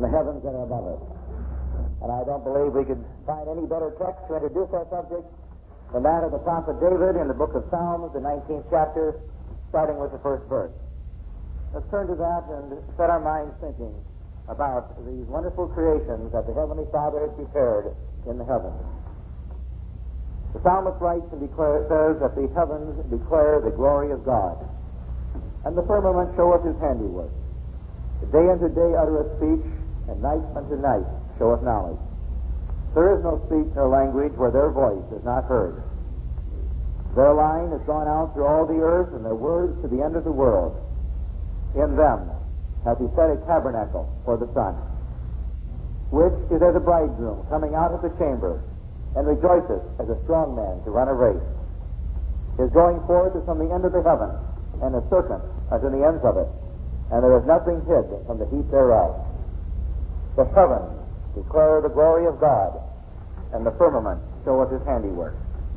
the heavens that are above us. And I don't believe we could find any better text to introduce our subject than that of the prophet David in the book of Psalms, the 19th chapter, starting with the first verse. Let's turn to that and set our minds thinking about these wonderful creations that the Heavenly Father has prepared in the heavens. The psalmist writes and says that the heavens declare the glory of God, and the firmament showeth his handiwork. The day unto day uttereth speech, and night unto night showeth knowledge. There is no speech nor language where their voice is not heard. Their line has gone out through all the earth, and their words to the end of the world. In them hath he set a tabernacle for the sun, which is as a bridegroom coming out of the chamber, and rejoiceth as a strong man to run a race. His going forth is from the end of the heaven, and is certain unto the ends of it, and there is nothing hid from the heat thereof. The heavens declare the glory of God, and the firmament showeth his handiwork.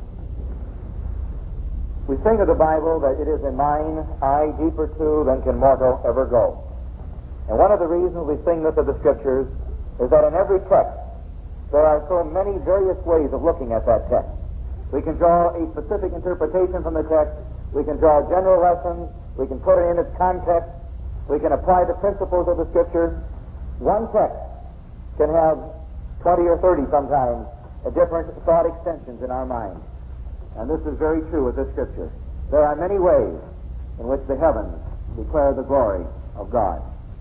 We sing of the Bible that it is in mine eye deeper to than can mortal ever go. And one of the reasons we sing this of the Scriptures is that in every text there are so many various ways of looking at that text. We can draw a specific interpretation from the text. We can draw general lessons. We can put it in its context. We can apply the principles of the Scripture. One text can have 20 or 30 sometimes different thought extensions in our mind. And this is very true with this Scripture. There are many ways in which the heavens declare the glory of God.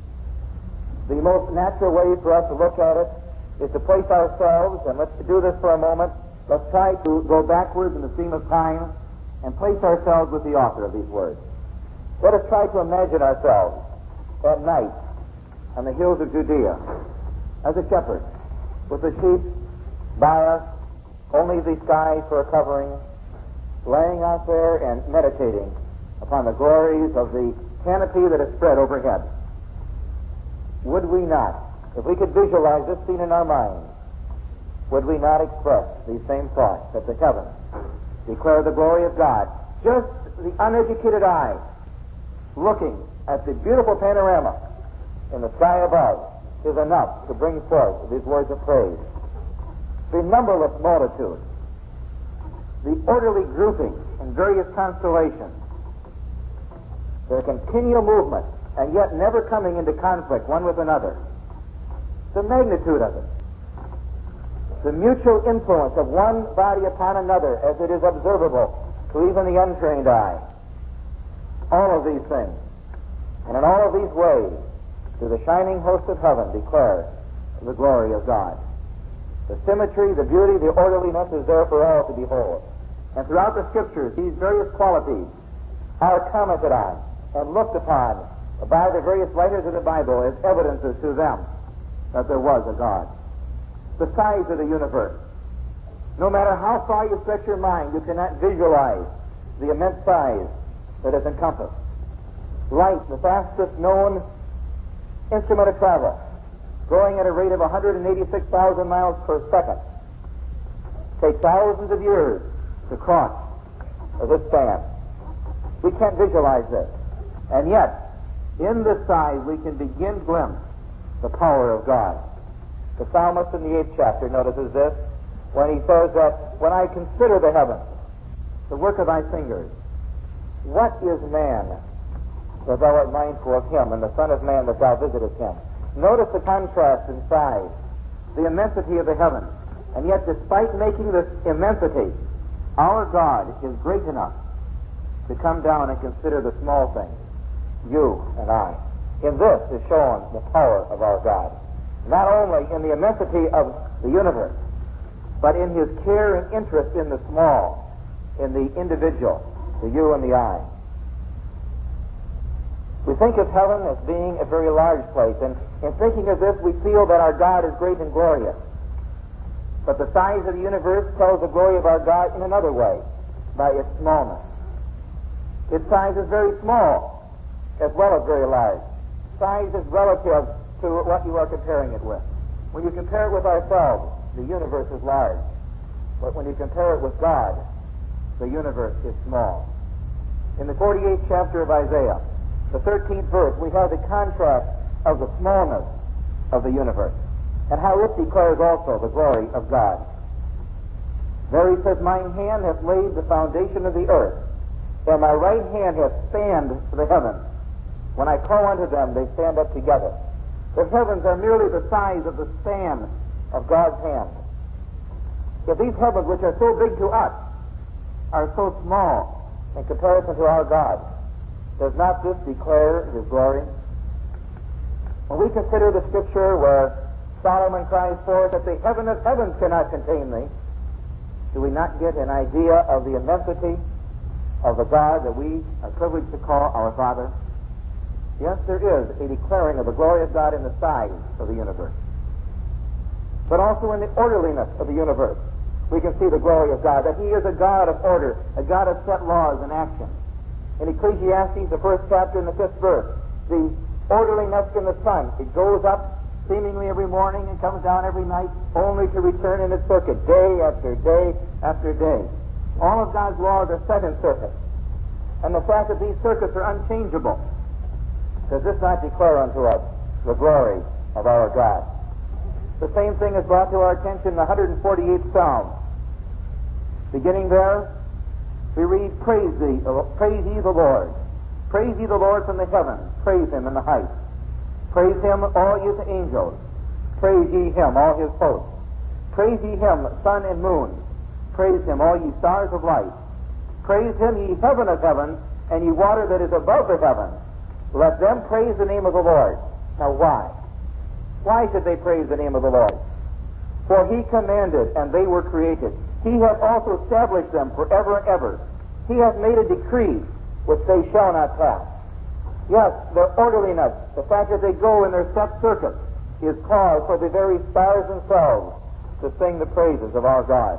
The most natural way for us to look at it is to place ourselves, and let's do this for a moment. Let's try to go backwards in the stream of time and place ourselves with the author of these words. Let us try to imagine ourselves at night on the hills of Judea as a shepherd with the sheep by us, only the sky for a covering, laying out there and meditating upon the glories of the canopy that is spread overhead. Would we not, if we could visualize this scene in our minds, would we not express these same thoughts that the heavens declare the glory of God? Just the uneducated eye looking at the beautiful panorama in the sky above is enough to bring forth these words of praise. The numberless multitude, the orderly grouping in various constellations, their continual movement, and yet never coming into conflict one with another. The magnitude of it. The mutual influence of one body upon another as it is observable to even the untrained eye. All of these things, and in all of these ways, do the shining host of heaven declare the glory of God. The symmetry, the beauty, the orderliness is there for all to behold. And throughout the Scriptures, these various qualities are commented on and looked upon by the various writers of the Bible as evidences to them that there was a God. The size of the universe. No matter how far you stretch your mind, you cannot visualize the immense size that is encompassed. Light, the fastest known instrument of travel, going at a rate of 186,000 miles per second, takes thousands of years to cross this span. We can't visualize this. And yet, in this size, we can begin to glimpse the power of God. The psalmist in the 8th chapter notices this when he says that, when I consider the heavens, the work of thy fingers, what is man that thou art mindful of him, and the Son of Man that thou visitest him? Notice the contrast in size, the immensity of the heavens. And yet, despite making this immensity, our God is great enough to come down and consider the small things, you and I. In this is shown the power of our God. Not only in the immensity of the universe, but in his care and interest in the small, in the individual, the you and the I. We think of heaven as being a very large place, and in thinking of this, we feel that our God is great and glorious. But the size of the universe tells the glory of our God in another way, by its smallness. Its size is very small, as well as very large. Size is relative to what you are comparing it with. When you compare it with ourselves, the universe is large. But when you compare it with God, the universe is small. In the 48th chapter of Isaiah, the 13th verse, we have the contrast of the smallness of the universe, and how it declares also the glory of God. There he says, mine hand hath laid the foundation of the earth, and my right hand hath spanned the heavens. When I call unto them, they stand up together. The heavens are merely the size of the span of God's hand. If these heavens, which are so big to us, are so small in comparison to our God, does not this declare his glory? When we consider the scripture where Solomon cries forth that the heaven of heavens cannot contain thee, do we not get an idea of the immensity of the God that we are privileged to call our Father? Yes, there is a declaring of the glory of God in the size of the universe, but also in the orderliness of the universe. We can see the glory of God, that he is a God of order, a God of set laws and action. In Ecclesiastes, the 1st chapter and the 5th verse, the orderliness in the sun, it goes up seemingly every morning and comes down every night, only to return in its circuit day after day after day. All of God's laws are set in circuits. And the fact that these circuits are unchangeable, does this not declare unto us the glory of our God? The same thing is brought to our attention in the 148th Psalm. Beginning there, we read, praise ye the Lord. Praise ye the Lord from the heavens. Praise him in the heights. Praise him, all ye angels. Praise ye him, all his hosts. Praise ye him, sun and moon. Praise him, all ye stars of light. Praise him, ye heaven of heavens, and ye water that is above the heavens. Let them praise the name of the Lord. Now why? Why should they praise the name of the Lord? For he commanded, and they were created. He hath also established them forever and ever. He hath made a decree which they shall not pass. Yes, their orderliness, the fact that they go in their set circuits, is cause for the very stars themselves to sing the praises of our God.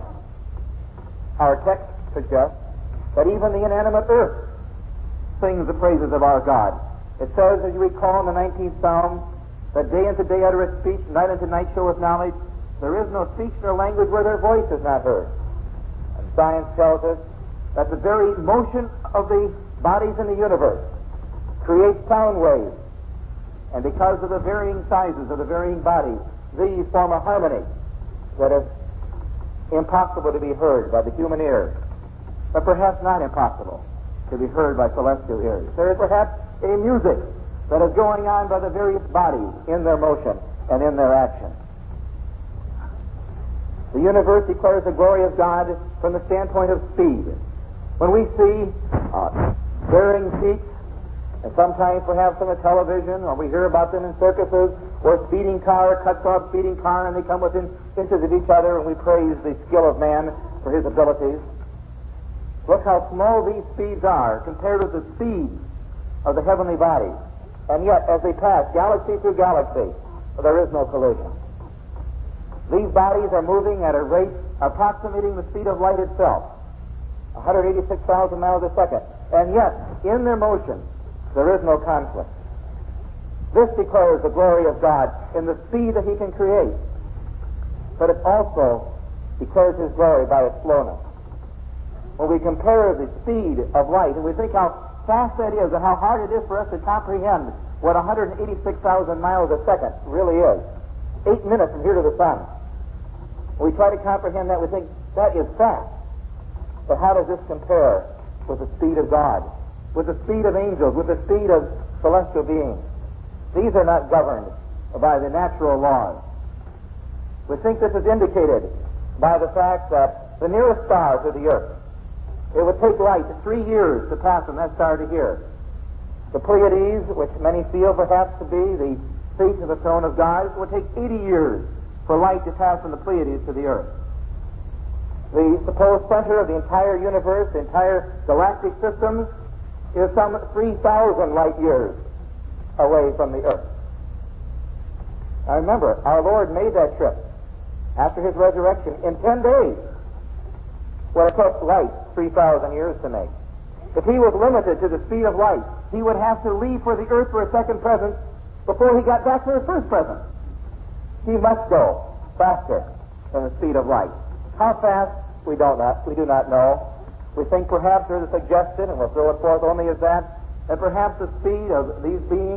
Our text suggests that even the inanimate earth sings the praises of our God. It says, as you recall in the 19th Psalm, that day unto day uttereth speech, night unto night showeth knowledge. There is no speech nor language where their voice is not heard. And science tells us that the very motion of the bodies in the universe creates sound waves. And because of the varying sizes of the varying bodies, these form a harmony that is impossible to be heard by the human ear, but perhaps not impossible to be heard by celestial ears. There is perhaps a music that is going on by the various bodies in their motion and in their action. The universe declares the glory of God from the standpoint of speed. When we see varying peaks, and sometimes perhaps on the television, or we hear about them in circuses, where a speeding car cuts off speeding car and they come within inches of each other, and we praise the skill of man for his abilities. Look how small these speeds are compared with the speed of the heavenly bodies. And yet, as they pass galaxy through galaxy, there is no collision. These bodies are moving at a rate approximating the speed of light itself, 186,000 miles a second. And yet, in their motion, there is no conflict. This declares the glory of God in the speed that he can create. But it also declares his glory by its slowness. When we compare the speed of light, and we think how fast that is and how hard it is for us to comprehend what 186,000 miles a second really is. 8 minutes from here to the sun. When we try to comprehend that, we think that is fast. But how does this compare with the speed of God, with the speed of angels, with the speed of celestial beings? These are not governed by the natural laws. We think this is indicated by the fact that the nearest star to the earth, it would take light 3 years to pass from that star to here. The Pleiades, which many feel perhaps to be the seat of the throne of God, it would take 80 years for light to pass from the Pleiades to the earth. The supposed center of the entire universe, the entire galactic system, is some 3,000 light years away from the earth. Now remember, our Lord made that trip after his resurrection in 10 days, what it took light 3,000 years to make. If he was limited to the speed of light, he would have to leave for the earth for a second presence before he got back for his first presence. He must go faster than the speed of light. How fast, we do not know. We think perhaps there's a suggestion, and we'll throw it forth only as that perhaps the speed of these beings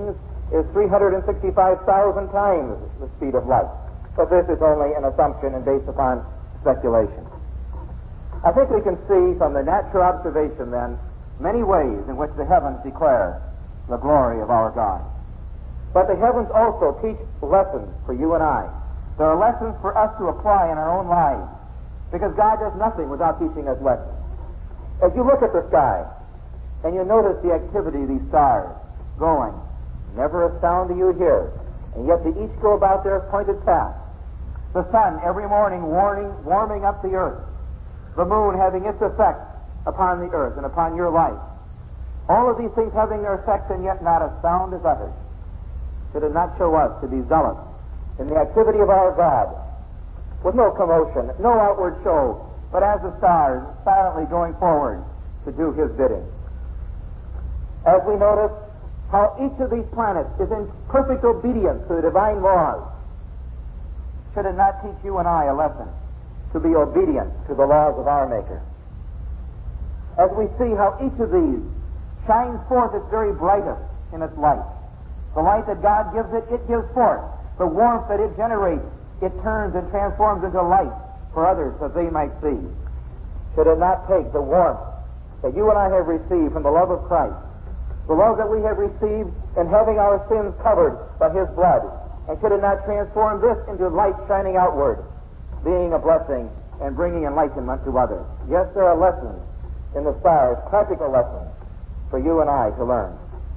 is 365,000 times the speed of light. But this is only an assumption and based upon speculation. I think we can see from the natural observation, then, many ways in which the heavens declare the glory of our God. But the heavens also teach lessons for you and I. There are lessons for us to apply in our own lives, because God does nothing without teaching us lessons. As you look at the sky, and you notice the activity of these stars going, never a sound do you hear, and yet they each go about their appointed path. The sun every morning warming up the earth, the moon having its effect upon the earth and upon your life. All of these things having their effects, and yet not a sound is uttered. Should it not show us to be zealous in the activity of our God, with no commotion, no outward show, but as the stars silently going forward to do His bidding? As we notice how each of these planets is in perfect obedience to the divine laws, should it not teach you and I a lesson to be obedient to the laws of our Maker? As we see how each of these shines forth its very brightest in its light. The light that God gives it, it gives forth. The warmth that it generates, it turns and transforms into light for others that they might see. Should it not take the warmth that you and I have received from the love of Christ, the love that we have received in having our sins covered by His blood, and should it not transform this into light shining outward, being a blessing and bringing enlightenment to others? Yes, there are lessons in the stars, practical lessons for you and I to learn.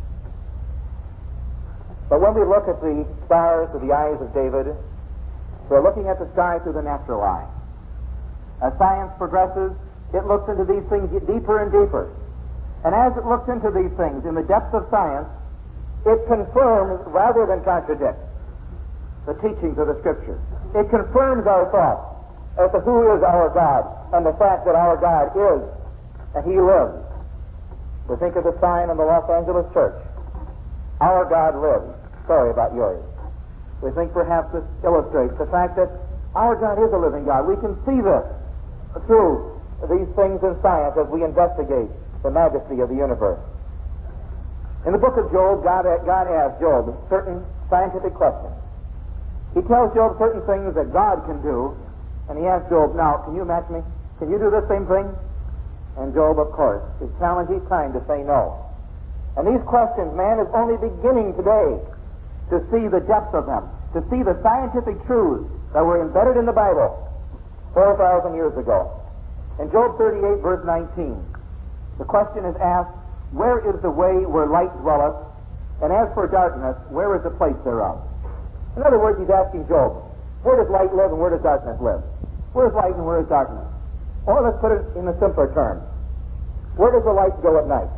But when we look at the stars through the eyes of David, we're looking at the sky through the natural eye. As science progresses, it looks into these things deeper and deeper. And as it looks into these things in the depths of science, it confirms rather than contradicts the teachings of the Scripture. It confirms our thoughts as to who is our God and the fact that our God is and He lives. We think of the sign in the Los Angeles church. Our God lives. Sorry about yours. We think perhaps this illustrates the fact that our God is a living God. We can see this through these things in science as we investigate the majesty of the universe. In the book of Job, God asked Job certain scientific questions. He tells Job certain things that God can do, and he asks Job, now, can you match me? Can you do the same thing? And Job, of course, is challenged each time to say no. And these questions, man is only beginning today to see the depth of them, to see the scientific truths that were embedded in the Bible 4,000 years ago. In Job 38, verse 19, the question is asked, where is the way where light dwelleth? And as for darkness, where is the place thereof? In other words, he's asking Job, where does light live and where does darkness live? Where is light and where is darkness? Or let's put it in a simpler term. Where does the light go at night?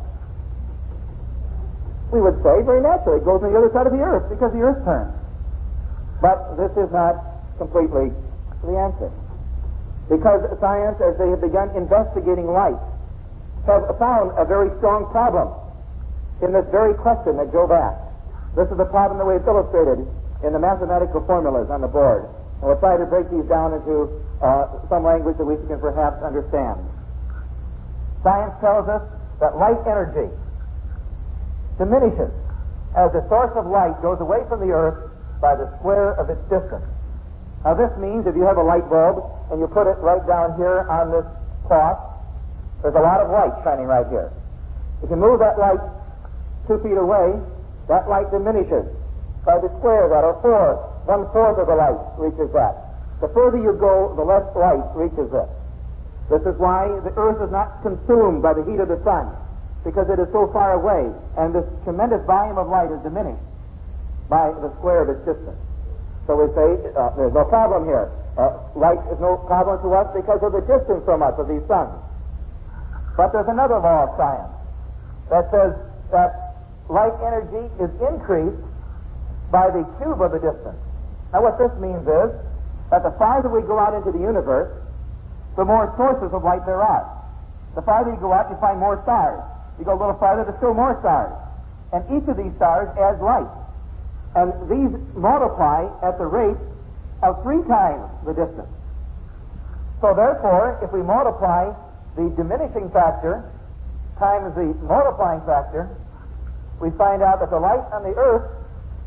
We would say, very naturally, it goes on the other side of the earth because the earth turns. But this is not completely the answer. Because science, as they have begun investigating light, have found a very strong problem in this very question that Job asked. This is the problem that we have illustrated in the mathematical formulas on the board. And we'll try to break these down into some language that we can perhaps understand. Science tells us that light energy diminishes as the source of light goes away from the earth by the square of its distance. Now this means if you have a light bulb and you put it right down here on this cloth, there's a lot of light shining right here. If you move that light 2 feet away, that light diminishes by the square of that, or 1/4 of the light reaches that. The further you go, the less light reaches it. This is why the earth is not consumed by the heat of the sun, because it is so far away, and this tremendous volume of light is diminished by the square of its distance. So we say there's no problem here. Light is no problem to us because of the distance from us of these suns. But there's another law of science that says that light energy is increased by the cube of the distance. Now what this means is that the farther we go out into the universe, the more sources of light there are. The farther you go out, you find more stars. You go a little farther, there's still more stars. And each of these stars adds light. And these multiply at the rate of 3 times the distance. So therefore, if we multiply the diminishing factor times the multiplying factor, we find out that the light on the earth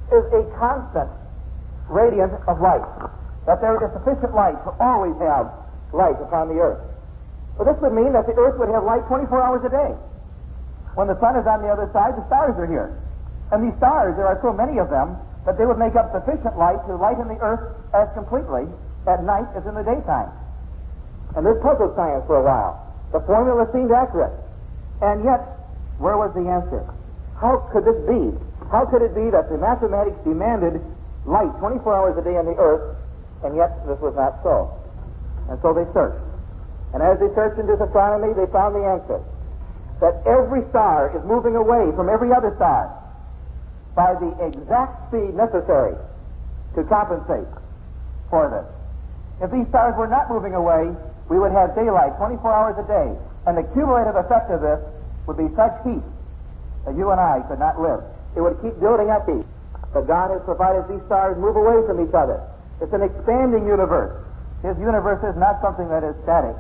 is a constant radiance of light, that there is sufficient light to always have light upon the earth. Well, this would mean that the earth would have light 24 hours a day. When the sun is on the other side, the stars are here. And these stars, there are so many of them, that they would make up sufficient light to lighten the earth as completely at night as in the daytime. And this puzzled science for a while. The formula seemed accurate. And yet, where was the answer? How could this be? How could it be that the mathematics demanded light 24 hours a day on the earth, and yet this was not so? And so they searched. And as they searched into astronomy, they found the answer. That every star is moving away from every other star by the exact speed necessary to compensate for this. If these stars were not moving away, we would have daylight 24 hours a day, and the cumulative effect of this would be such heat that you and I could not live. It would keep building up heat. But God has provided these stars move away from each other. It's an expanding universe. His universe is not something that is static.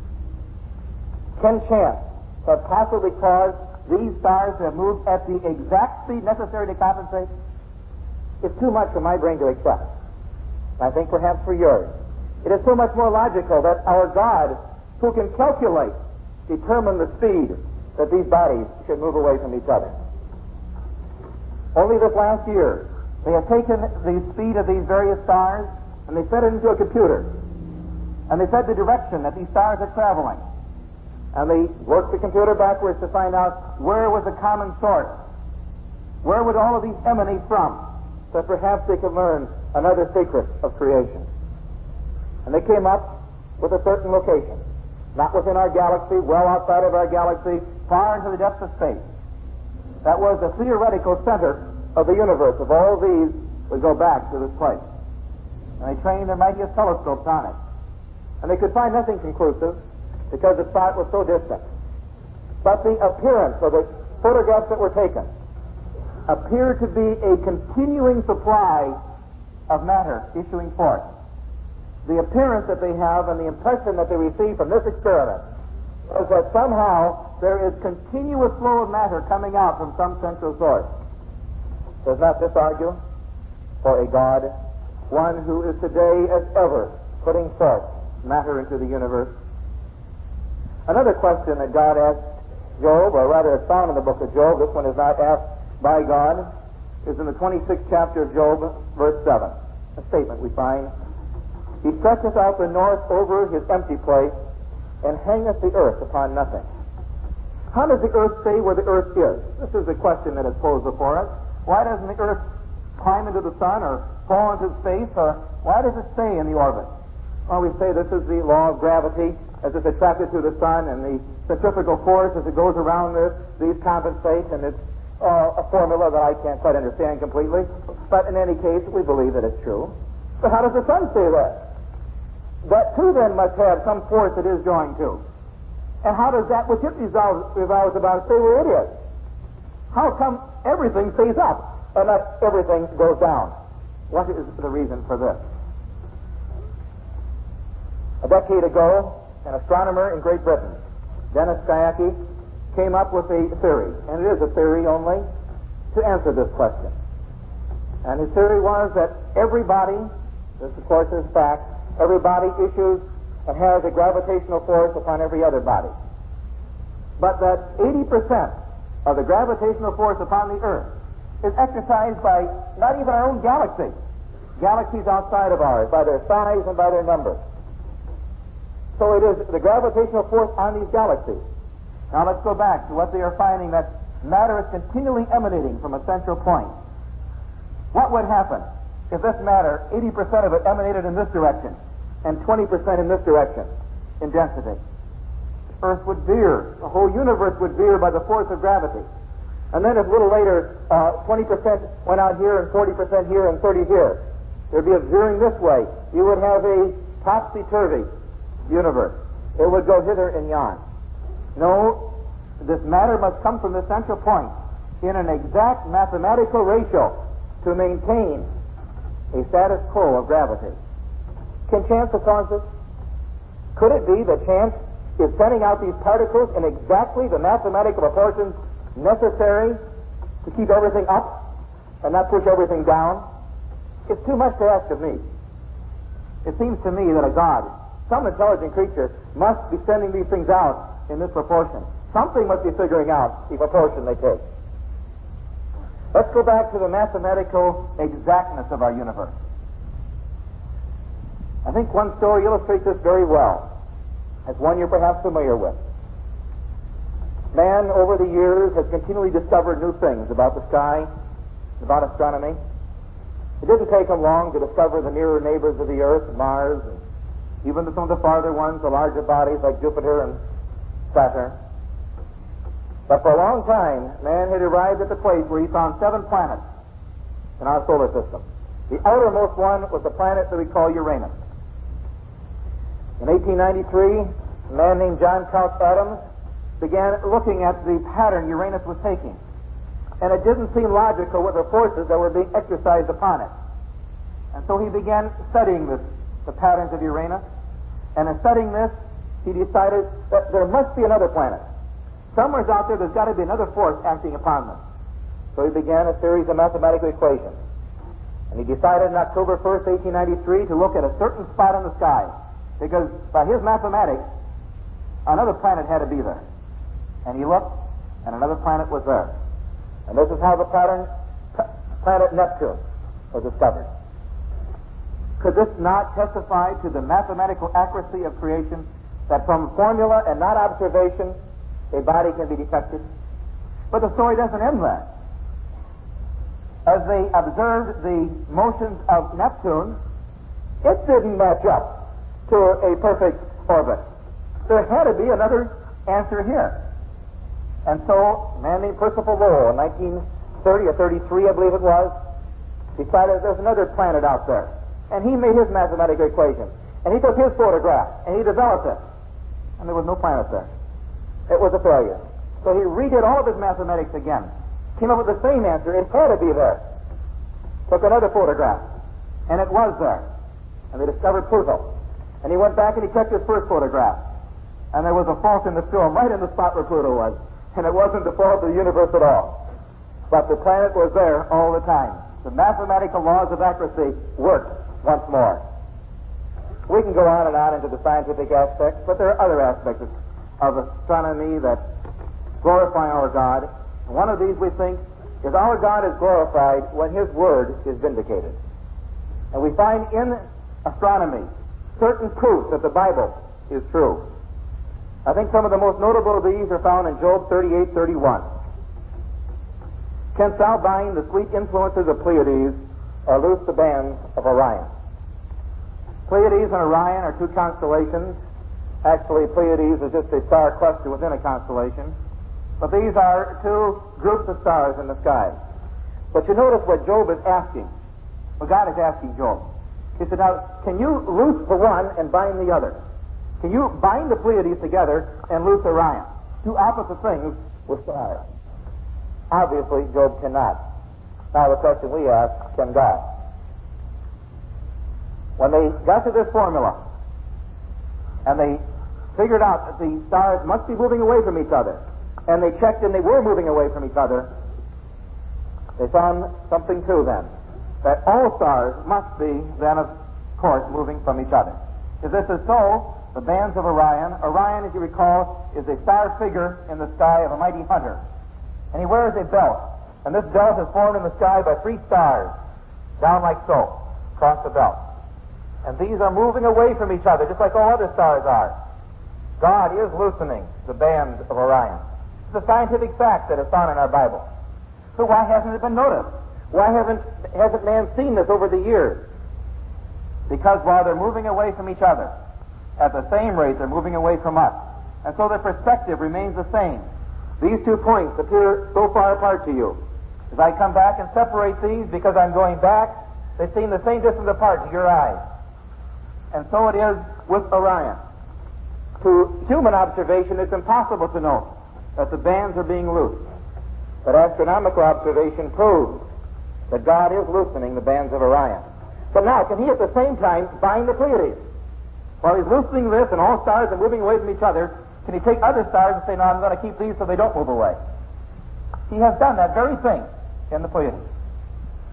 Can chance have possibly caused these stars to have moved at the exact speed necessary to compensate? It's too much for my brain to accept. I think perhaps for yours. It is so much more logical that our God, who can calculate, determine the speed that these bodies should move away from each other. Only this last year, they have taken the speed of these various stars and they fed it into a computer. And they fed the direction that these stars are traveling. And they worked the computer backwards to find out where was the common source. Where would all of these emanate from? So perhaps they could learn another secret of creation. And they came up with a certain location. Not within our galaxy, well outside of our galaxy, far into the depths of space. That was the theoretical center of the universe. Of all these would go back to this place. And they trained their mightiest telescopes on it. And they could find nothing conclusive because the spot was so distant. But the appearance of the photographs that were taken appeared to be a continuing supply of matter issuing forth. The appearance that they have and the impression that they receive from this experiment is that somehow there is continuous flow of matter coming out from some central source. Does not this argue for a God, one who is today as ever putting forth matter into the universe? Another question that God asked Job, or rather is found in the book of Job, this one is not asked by God, is in the 26th chapter of Job, verse 7. A statement we find. He stretcheth out the north over his empty place, and hangeth the earth upon nothing. How does the earth stay where the earth is? This is the question that is posed before us. Why doesn't the earth climb into the sun or fall into space, or why does it stay in the orbit? Well, we say this is the law of gravity as it's attracted to the sun, and the centrifugal force as it goes around this, these compensate, and it's a formula that I can't quite understand completely. But in any case, we believe that it's true. But how does the sun stay there? That too then must have some force it is joined to. And how does that which it revolves about stay where it is? How come everything stays up and not everything goes down? What is the reason for this? A decade ago, an astronomer in Great Britain, Dennis Sciacchi, came up with a theory, and it is a theory only, to answer this question. And his theory was that every body, this of course is fact, every body issues and has a gravitational force upon every other body. But that 80% of the gravitational force upon the Earth is exercised by not even our own galaxy, galaxies outside of ours, by their size and by their number. So it is the gravitational force on these galaxies. Now let's go back to what they are finding, that matter is continually emanating from a central point. What would happen if this matter, 80% of it emanated in this direction and 20% in this direction in density? The Earth would veer. The whole universe would veer by the force of gravity. And then if a little later 20% went out here and 40% here and 30 here, there'd be a veering this way. You would have a topsy-turvy universe. It would go hither and yon. No, this matter must come from the central point in an exact mathematical ratio to maintain a status quo of gravity. Can chance have caused this? Could it be that chance is sending out these particles in exactly the mathematical proportions necessary to keep everything up? and not push everything down? It's too much to ask of me. It seems to me that a God, some intelligent creature, must be sending these things out in this proportion. Something must be figuring out the proportion they take. Let's go back to the mathematical exactness of our universe. I think one story illustrates this very well. It's one you're perhaps familiar with. Man, over the years, has continually discovered new things about the sky, about astronomy. It didn't take him long to discover the nearer neighbors of the Earth, Mars, and even some of the farther ones, the larger bodies like Jupiter and Saturn. But for a long time, man had arrived at the place where he found 7 planets in our solar system. The outermost one was the planet that we call Uranus. In 1893, a man named John Couch Adams began looking at the pattern Uranus was taking. And it didn't seem logical with the forces that were being exercised upon it. And so he began studying the patterns of Uranus. And in studying this, he decided that there must be another planet. Somewhere out there, there's got to be another force acting upon them. So he began a series of mathematical equations. And he decided on October 1st, 1893, to look at a certain spot in the sky. Because by his mathematics, another planet had to be there. And he looked, and another planet was there. And this is how the planet Neptune was discovered. Could this not testify to the mathematical accuracy of creation, that from formula and not observation, a body can be detected? But the story doesn't end there. As they observed the motions of Neptune, it didn't match up to a perfect orbit. There had to be another answer here. And so, a man named Percival Lowell in 1930 or 33, I believe it was, decided there's another planet out there. And he made his mathematical equation. And he took his photograph, and he developed it. And there was no planet there. It was a failure. So he redid all of his mathematics again. Came up with the same answer. It had to be there. Took another photograph, and it was there. And they discovered Pluto. And he went back and he checked his first photograph. And there was a fault in the film right in the spot where Pluto was. And it wasn't the fault of the universe at all. But the planet was there all the time. The mathematical laws of accuracy worked once more. We can go on and on into the scientific aspects, but there are other aspects of astronomy that glorify our God. And one of these, we think, is our God is glorified when His Word is vindicated. And we find in astronomy certain proof that the Bible is true. I think some of the most notable of these are found in Job 38:31. Canst thou bind the sweet influences of Pleiades, or loose the bands of Orion? Pleiades and Orion are 2 constellations. Actually, Pleiades is just a star cluster within a constellation. But these are 2 groups of stars in the sky. But you notice what Job is asking. Well, God is asking Job. He said, now, can you loose the one and bind the other? Can you bind the Pleiades together and loose Orion? 2 opposite things with stars. Obviously, Job cannot. Now, the question we ask, can God? When they got to this formula, and they figured out that the stars must be moving away from each other, and they checked and they were moving away from each other, they found something too then, that all stars must be then, of course, moving from each other. If this is so, the bands of Orion, as you recall, is a star figure in the sky of a mighty hunter. And he wears a belt. And this belt is formed in the sky by 3 stars, down like so, across the belt. And these are moving away from each other, just like all other stars are. God is loosening the bands of Orion. It's a scientific fact that is found in our Bible. So why hasn't it been noticed? Why hasn't man seen this over the years? Because while they're moving away from each other, at the same rate they're moving away from us. And so their perspective remains the same. These 2 points appear so far apart to you. As I come back and separate these because I'm going back, they seem the same distance apart to your eyes. And so it is with Orion. To human observation, it's impossible to know that the bands are being loosed. But astronomical observation proves that God is loosening the bands of Orion. But now, can He at the same time bind the Pleiades? While He's loosening this and all stars are moving away from each other, can He take other stars and say, no, I'm going to keep these so they don't move away? He has done that very thing in the Pleiades.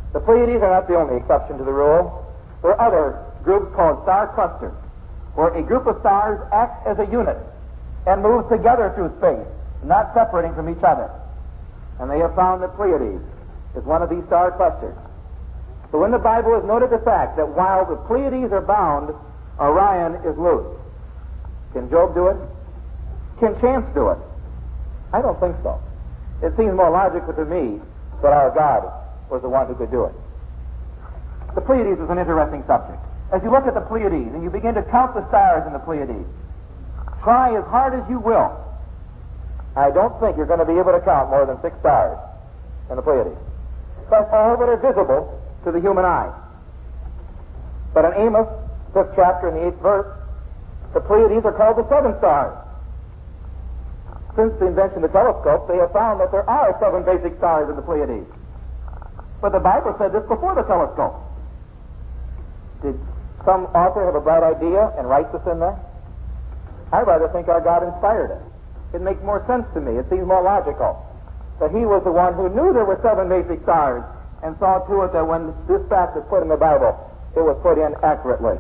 The Pleiades are not the only exception to the rule. There are other groups called star clusters, where a group of stars acts as a unit and moves together through space, not separating from each other. And they have found that Pleiades is one of these star clusters. So in the Bible is noted the fact that while the Pleiades are bound, Orion is loose. Can Job do it? Can chance do it? I don't think so. It seems more logical to me that our God was the one who could do it. The Pleiades is an interesting subject. As you look at the Pleiades and you begin to count the stars in the Pleiades, try as hard as you will, I don't think you're going to be able to count more than 6 stars in the Pleiades. That's all that are visible to the human eye. But in Amos, 5th chapter, in the 8th verse, the Pleiades are called the 7 stars. Since the invention of the telescope, they have found that there are 7 basic stars in the Pleiades. But the Bible said this before the telescope. Did some author have a bright idea and write this in there? I rather think our God inspired it. It makes more sense to me. It seems more logical that he was the one who knew there were 7 basic stars and saw to it that when this fact was put in the Bible, it was put in accurately.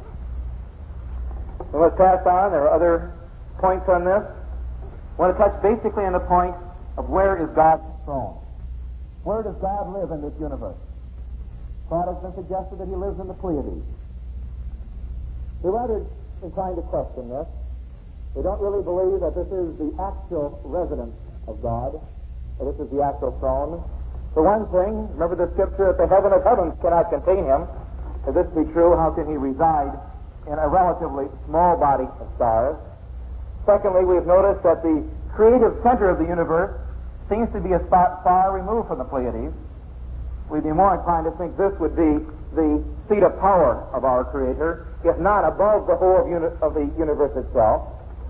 And let's pass on. There are other points on this. I want to touch basically on the point of where is God's throne. Where does God live in this universe? Thought has been suggested that he lives in the Pleiades. We're rather inclined to question this. We don't really believe that this is the actual residence of God, that this is the actual throne. For one thing, remember the scripture that the heaven of heavens cannot contain him. If this be true, how can he reside in a relatively small body of stars? Secondly, we've noticed that the creative center of the universe seems to be a spot far removed from the Pleiades. We'd be more inclined to think this would be the seat of power of our Creator, if not above the whole of the universe itself.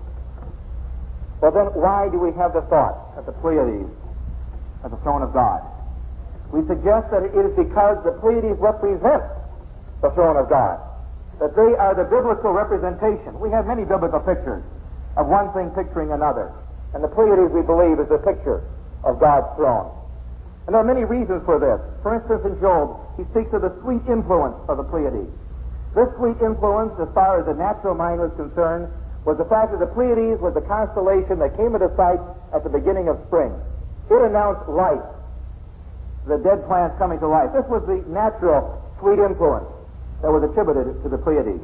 Well, then, why do we have the thought that the Pleiades are the throne of God? We suggest that it is because the Pleiades represent the throne of God, that they are the biblical representation. We have many biblical pictures of one thing picturing another, and the Pleiades, we believe, is a picture of God's throne. And there are many reasons for this. For instance, in Job, he speaks of the sweet influence of the Pleiades. This sweet influence, as far as the natural mind was concerned, was the fact that the Pleiades was the constellation that came into sight at the beginning of spring. It announced life, the dead plants coming to life. This was the natural sweet influence that was attributed to the Pleiades.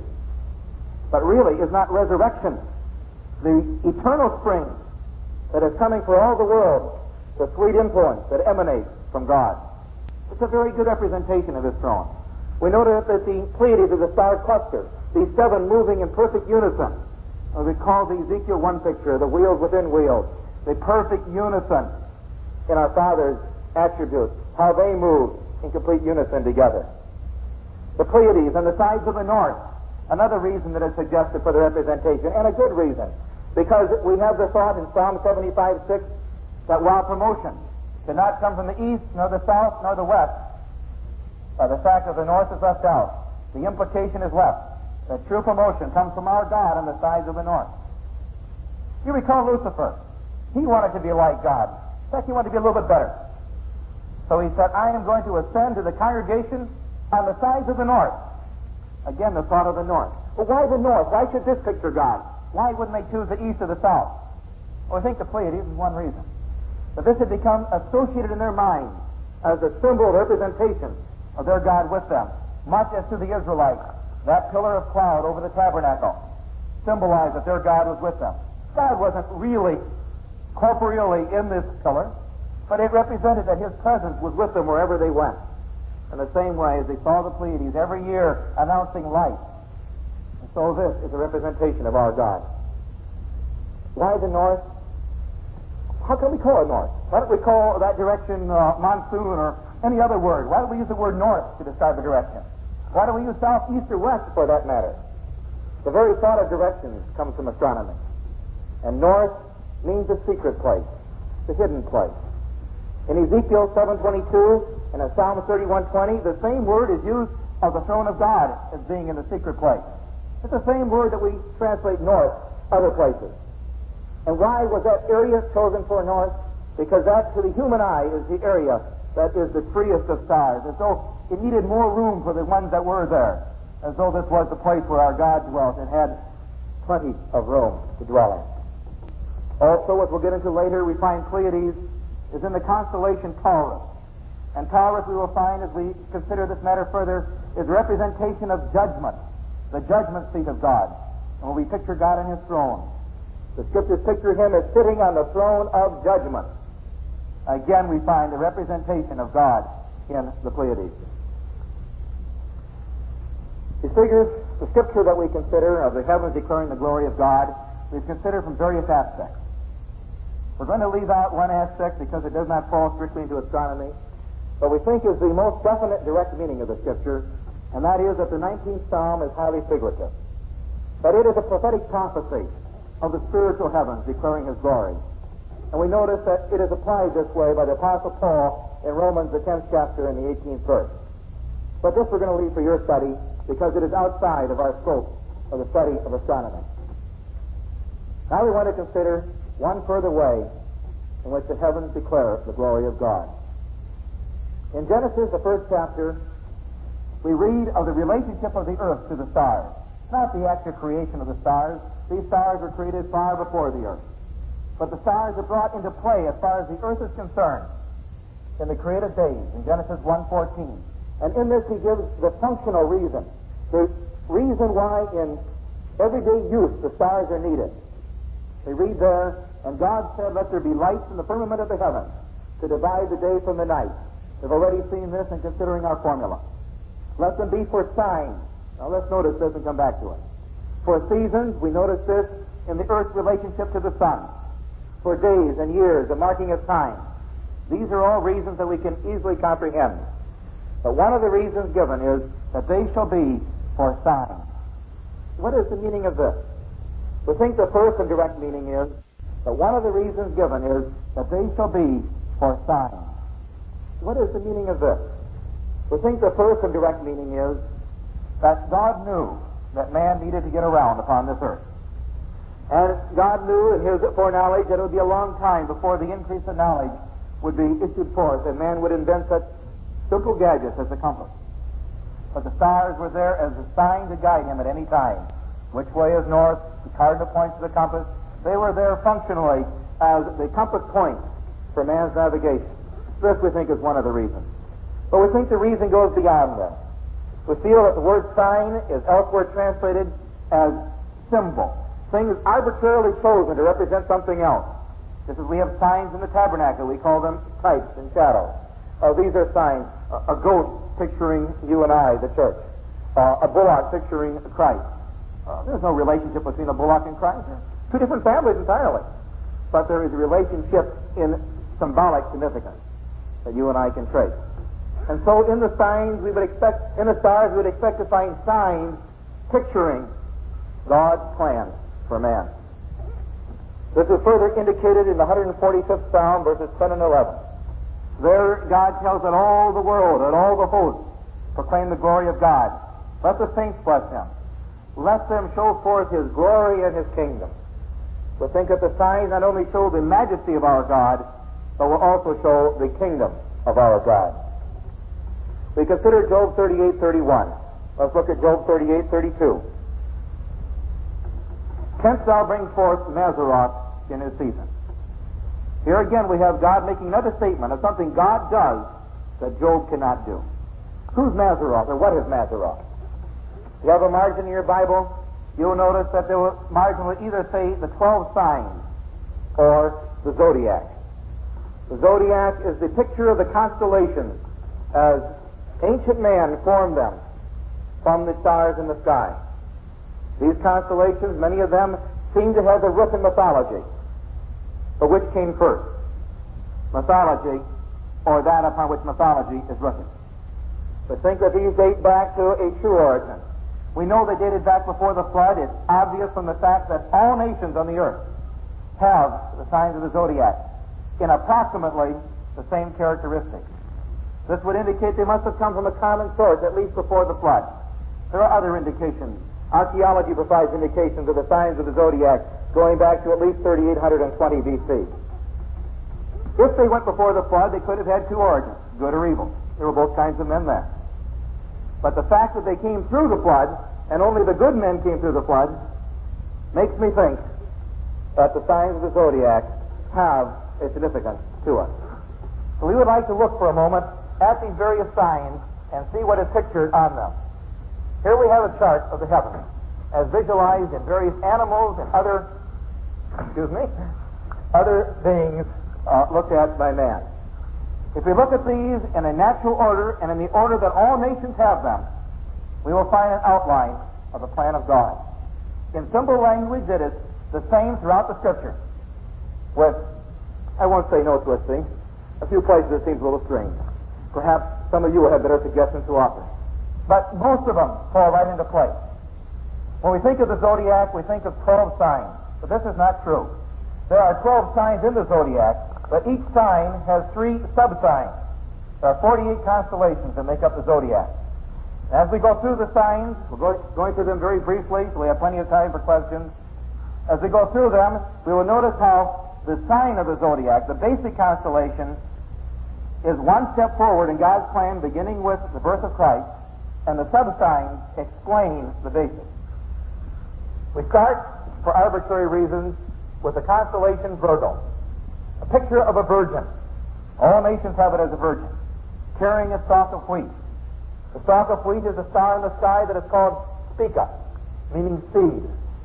But really is not resurrection, the eternal spring that is coming for all the world, the sweet influence that emanates from God. It's a very good representation of his throne. We noted that the Pleiades is a star cluster, these 7 moving in perfect unison. We call the Ezekiel 1 picture, the wheels within wheels, the perfect unison in our Father's attributes, how they move in complete unison together. The Pleiades on the sides of the north, another reason that is suggested for the representation, and a good reason, because we have the thought in Psalm 75:6 that while promotion cannot come from the east, nor the south, nor the west, by the fact that the north is left out, the implication is left that true promotion comes from our God on the sides of the north. You recall Lucifer. He wanted to be like God. In fact, he wanted to be a little bit better. So he said, I am going to ascend to the congregation on the sides of the north. Again, the thought of the north. Well, why the north? Why should this picture God? Why wouldn't they choose the east or the south? Well, I think the Pleiades is one reason. That this had become associated in their minds as a symbol, representation of their God with them, much as to the Israelites. That pillar of cloud over the tabernacle symbolized that their God was with them. God wasn't really corporeally in this pillar, but it represented that his presence was with them wherever they went. In the same way as they saw the Pleiades every year announcing light. And so this is a representation of our God. Why the north? How can we call it north? Why don't we call that direction monsoon or any other word? Why don't we use the word north to describe a direction? Why don't we use south, east, or west for that matter? The very thought of directions comes from astronomy. And north means a secret place, the hidden place. In Ezekiel 7:22 and in Psalm 31:20, the same word is used of the throne of God as being in the secret place. It's the same word that we translate north other places. And why was that area chosen for north? Because that, to the human eye, is the area that is the freest of stars, as though it needed more room for the ones that were there, as though this was the place where our God dwelt. It had plenty of room to dwell in. Also, as we'll get into later, we find Pleiades is in the constellation Taurus. And Taurus, we will find, as we consider this matter further, is a representation of judgment, the judgment seat of God. And when we picture God on his throne, the Scriptures picture him as sitting on the throne of judgment. Again, we find the representation of God in the Pleiades. These figures, the Scripture that we consider of the heavens declaring the glory of God, we've considered from various aspects. We're going to leave out one aspect because it does not fall strictly into astronomy, but we think is the most definite direct meaning of the Scripture, and that is that the 19th Psalm is highly figurative. That it is a prophetic prophecy of the spiritual heavens declaring his glory. And we notice that it is applied this way by the Apostle Paul in Romans, the 10th chapter and the 18th verse. But this we're going to leave for your study because it is outside of our scope of the study of astronomy. Now we want to consider one further way in which the heavens declare the glory of God. In Genesis, the 1st chapter, we read of the relationship of the earth to the stars. Not the actual creation of the stars. These stars were created far before the earth. But the stars are brought into play as far as the earth is concerned in the created days, in Genesis 1:14. And in this he gives the functional reason, the reason why in everyday use the stars are needed. We read there, and God said, let there be lights in the firmament of the heavens to divide the day from the night. We've already seen this in considering our formula. Let them be for signs. Now let's notice this and come back to it. For seasons, we notice this in the earth's relationship to the sun. For days and years, the marking of time. These are all reasons that we can easily comprehend. But one of the reasons given is that they shall be for signs. What is the meaning of this? We think the first and direct meaning is that one of the reasons given is that they shall be for signs. What is the meaning of this? We think the first and direct meaning is that God knew that man needed to get around upon this earth. And God knew in his foreknowledge that it would be a long time before the increase of knowledge would be issued forth and man would invent such simple gadgets as the compass. But the stars were there as a sign to guide him at any time. Which way is north, the cardinal points of the compass. They were there functionally as the compass points for man's navigation. This, we think, is one of the reasons. But we think the reason goes beyond this. We feel that the word sign is elsewhere translated as symbol. Things arbitrarily chosen to represent something else. Just as we have signs in the tabernacle, we call them types and shadows. These are signs. A goat picturing you and I, the church. A bullock picturing Christ. There's no relationship between a bullock and Christ. They're two different families entirely. But there is a relationship in symbolic significance that you and I can trace. And so in the signs we would expect, in the stars we would expect to find signs picturing God's plan for man. This is further indicated in the 145th Psalm, verses 10 and 11. There God tells that all the world and all the hosts proclaim the glory of God. Let the saints bless him. Let them show forth his glory and his kingdom. We think that the signs not only show the majesty of our God, but will also show the kingdom of our God. We consider Job 38:31. Let's look at Job 38:32. Canst thou bring forth Mazzaroth in his season? Here again we have God making another statement of something God does that Job cannot do. Who's Mazzaroth, or what is Mazzaroth? You have a margin in your Bible, you'll notice that the margin will either say the 12 signs or the zodiac. The zodiac is the picture of the constellations as ancient man formed them from the stars in the sky. These constellations, many of them, seem to have the root in mythology. But which came first? Mythology, or that upon which mythology is written? We think that these date back to a true origin. We know they dated back before the flood. It's obvious from the fact that all nations on the earth have the signs of the zodiac in approximately the same characteristics. This would indicate they must have come from a common source, at least before the flood. There are other indications. Archaeology provides indications of the signs of the zodiac going back to at least 3820 BC. If they went before the flood, they could have had two origins. good or evil. There were both kinds of men then. But the fact that they came through the flood, and only the good men came through the flood, makes me think that the signs of the zodiac have a significance to us. So we would like to look for a moment at these various signs and see what is pictured on them. Here we have a chart of the heavens, as visualized in various animals and other beings looked at by man. If we look at these in a natural order and in the order that all nations have them, we will find an outline of the plan of God. In simple language, it is the same throughout the Scripture, with, I won't say no twisting, a few places it seems a little strange. Perhaps some of you will have better suggestions to offer. But most of them fall right into place. When we think of the zodiac, we think of 12 signs. But this is not true. There are 12 signs in the zodiac, but each sign has 3 sub-signs. There are 48 constellations that make up the zodiac. As we go through the signs, we're going through them very briefly, so we have plenty of time for questions. As we go through them, we will notice how the sign of the zodiac, the basic constellation, is one step forward in God's plan, beginning with the birth of Christ, and the sub-signs explain the basics. We start, for arbitrary reasons, with the constellation Virgo, a picture of a virgin. All nations have it as a virgin, carrying a stalk of wheat. The stalk of wheat is a star in the sky that is called Spica, meaning seed.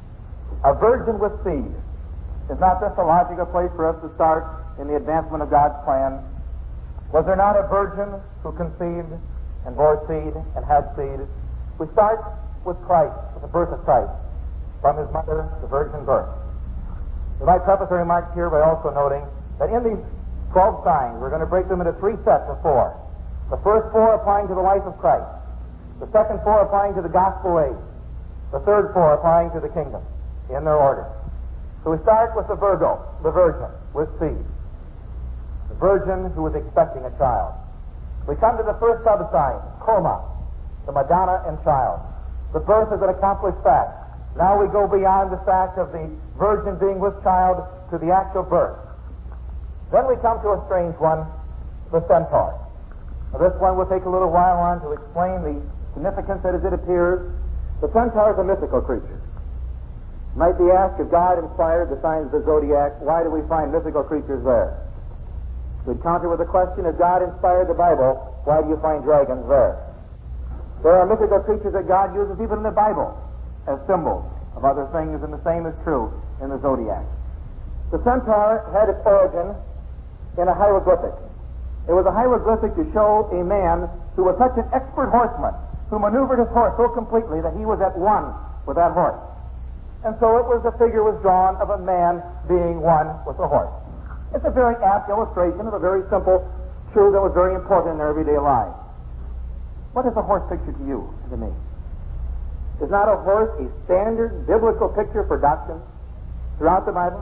A virgin with seed. Is not this a logical place for us to start in the advancement of God's plan? Was there not a virgin who conceived and bore seed and had seed? We start with Christ, with the birth of Christ, from his mother, the virgin birth. We might preface our remarks here by also noting that in these 12 signs, we're going to break them into 3 sets of 4. The first 4 applying to the life of Christ. The second 4 applying to the gospel age. The third 4 applying to the kingdom, in their order. So we start with the Virgo, the virgin, with seed. The virgin who is expecting a child. We come to the first sub-sign, Coma, the Madonna and child. The birth is an accomplished fact. Now we go beyond the fact of the virgin being with child to the actual birth. Then we come to a strange one, the centaur. Now this one will take a little while on to explain the significance that as it appears. The centaur is a mythical creature. It might be asked, if God inspired the signs of the zodiac, why do we find mythical creatures there? We'd counter with the question, if God inspired the Bible, why do you find dragons there? There are mythical creatures that God uses even in the Bible as symbols of other things, and the same is true in the zodiac. The centaur had its origin in a hieroglyphic. It was a hieroglyphic to show a man who was such an expert horseman, who maneuvered his horse so completely that he was at one with that horse. And so the figure was drawn of a man being one with the horse. It's a very apt illustration of a very simple truth that was very important in their everyday lives. What is a horse picture to you and to me? Is not a horse a standard biblical picture for doctrine throughout the Bible?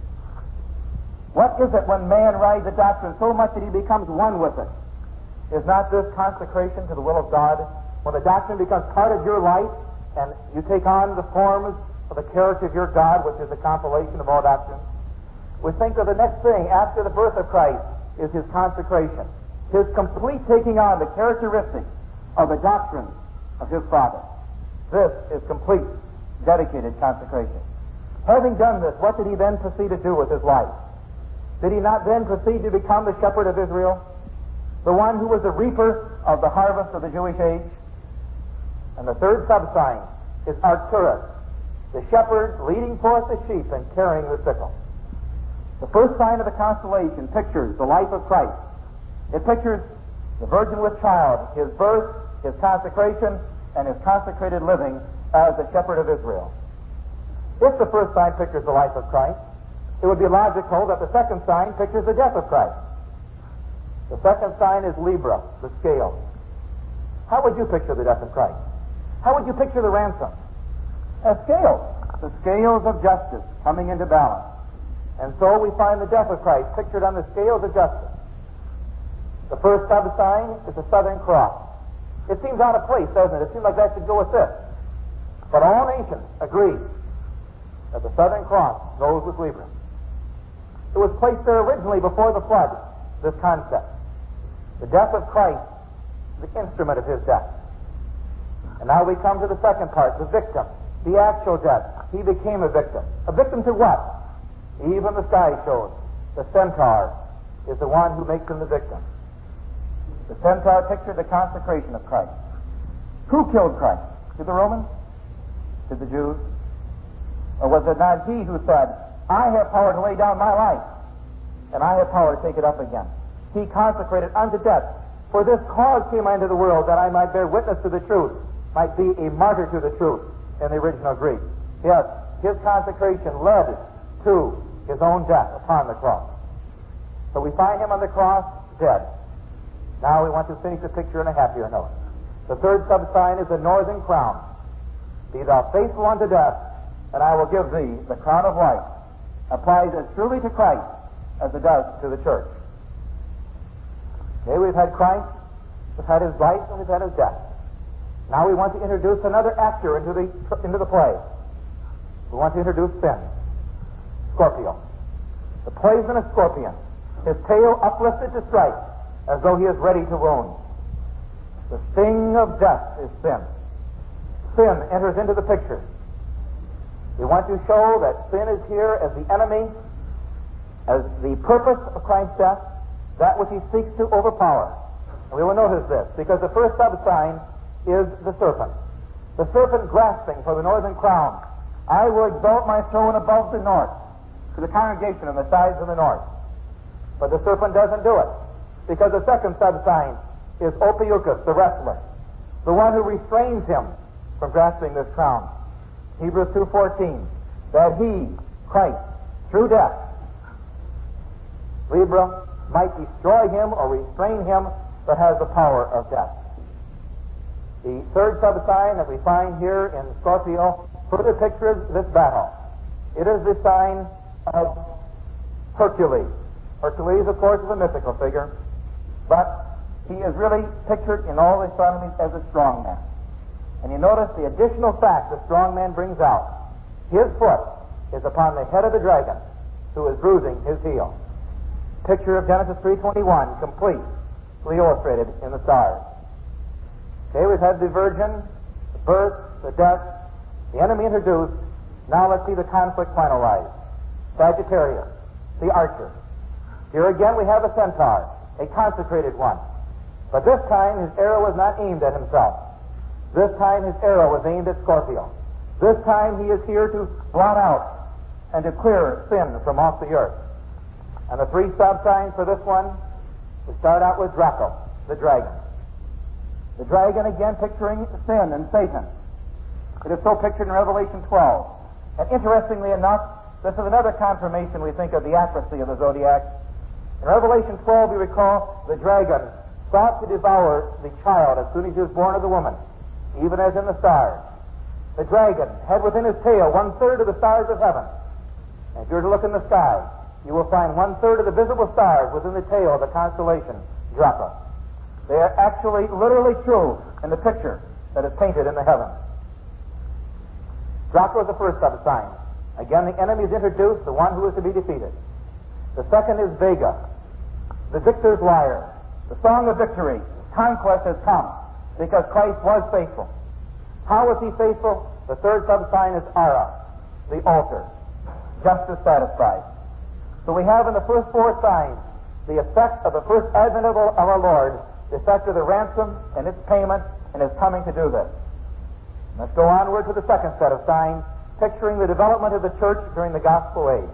What is it when man rides a doctrine so much that he becomes one with it? Is not this consecration to the will of God? When the doctrine becomes part of your life and you take on the forms of the character of your God, which is a compilation of all doctrines, we think of the next thing after the birth of Christ is his consecration, his complete taking on the characteristics of the doctrine of his Father. This is complete, dedicated consecration. Having done this, what did he then proceed to do with his life? Did he not then proceed to become the shepherd of Israel? The one who was the reaper of the harvest of the Jewish age? And the third sub-sign is Arcturus, the shepherd leading forth the sheep and carrying the sickle. The first sign of the constellation pictures the life of Christ. It pictures the virgin with child, his birth, his consecration, and his consecrated living as the shepherd of Israel. If the first sign pictures the life of Christ, it would be logical that the second sign pictures the death of Christ. The second sign is Libra, the scale. How would you picture the death of Christ? How would you picture the ransom? As scales. The scales of justice coming into balance. And so we find the death of Christ pictured on the scales of justice. The first sub-sign is the Southern Cross. It seems out of place, doesn't it? It seems like that should go with this. But all nations agree that the Southern Cross goes with Libra. It was placed there originally before the flood, this concept. The death of Christ, the instrument of his death. And now we come to the second part, the victim, the actual death. He became a victim. A victim to what? Even the sky shows. The centaur is the one who makes him the victim. The centaur pictured the consecration of Christ. Who killed Christ? Did the Romans? Did the Jews? Or was it not he who said, I have power to lay down my life, and I have power to take it up again? He consecrated unto death. For this cause came I into the world, that I might bear witness to the truth, might be a martyr to the truth in the original Greek. Yes, his consecration led to his own death upon the cross. So we find him on the cross, dead. Now we want to finish the picture on a happier note. The third sub-sign is the northern crown. Be thou faithful unto death, and I will give thee the crown of life. Applies as truly to Christ as it does to the church. Okay, we've had Christ, we've had his life, and we've had his death. Now we want to introduce another actor into the play. We want to introduce sin. Scorpio. The poisonous scorpion. His tail uplifted to strike, as though he is ready to wound. The sting of death is sin. Sin enters into the picture. We want to show that sin is here as the enemy, as the purpose of Christ's death, that which he seeks to overpower. And we will notice this, because the first sub-sign is the serpent. The serpent grasping for the northern crown. I will exalt my throne above the north, to the congregation on the sides of the north. But the serpent doesn't do it, because the second sub-sign is Ophiuchus, the wrestler, the one who restrains him from grasping this crown. Hebrews 2:14, that he, Christ, through death, Libra, might destroy him or restrain him that has the power of death. The third sub-sign that we find here in Scorpio further pictures this battle. It is the sign of Hercules. Hercules, of course, is a mythical figure, but he is really pictured in all the astronomies as a strong man. And you notice the additional fact the strong man brings out. His foot is upon the head of the dragon, who is bruising his heel. Picture of Genesis 3:21, completely illustrated in the stars. Okay, we've had the virgin, the birth, the death, the enemy introduced. Now let's see the conflict finalized. Sagittarius, the archer. Here again we have a centaur, a consecrated one. But this time his arrow was not aimed at himself. This time his arrow was aimed at Scorpio. This time he is here to blot out and to clear sin from off the earth. And the three sub-signs for this one, we start out with Draco, the dragon. The dragon again picturing sin and Satan. It is so pictured in Revelation 12. And interestingly enough, this is another confirmation, we think, of the accuracy of the zodiac. In Revelation 12, we recall the dragon sought to devour the child as soon as he was born of the woman, even as in the stars. The dragon had within his tail 1/3 of the stars of heaven. And if you were to look in the sky, you will find 1/3 of the visible stars within the tail of the constellation Draco. They are actually literally true in the picture that is painted in the heavens. Draco is the first sub-sign. Again, the enemy is introduced, the one who is to be defeated. The second is Vega, the victor's lyre, the song of victory. Conquest has come because Christ was faithful. How was he faithful? The third sub-sign is Ara, the altar, justice satisfied. So we have in the first four signs the effect of the first advent of our Lord, the effect of the ransom and its payment and his coming to do this. Let's go onward to the second set of signs, picturing the development of the church during the gospel age.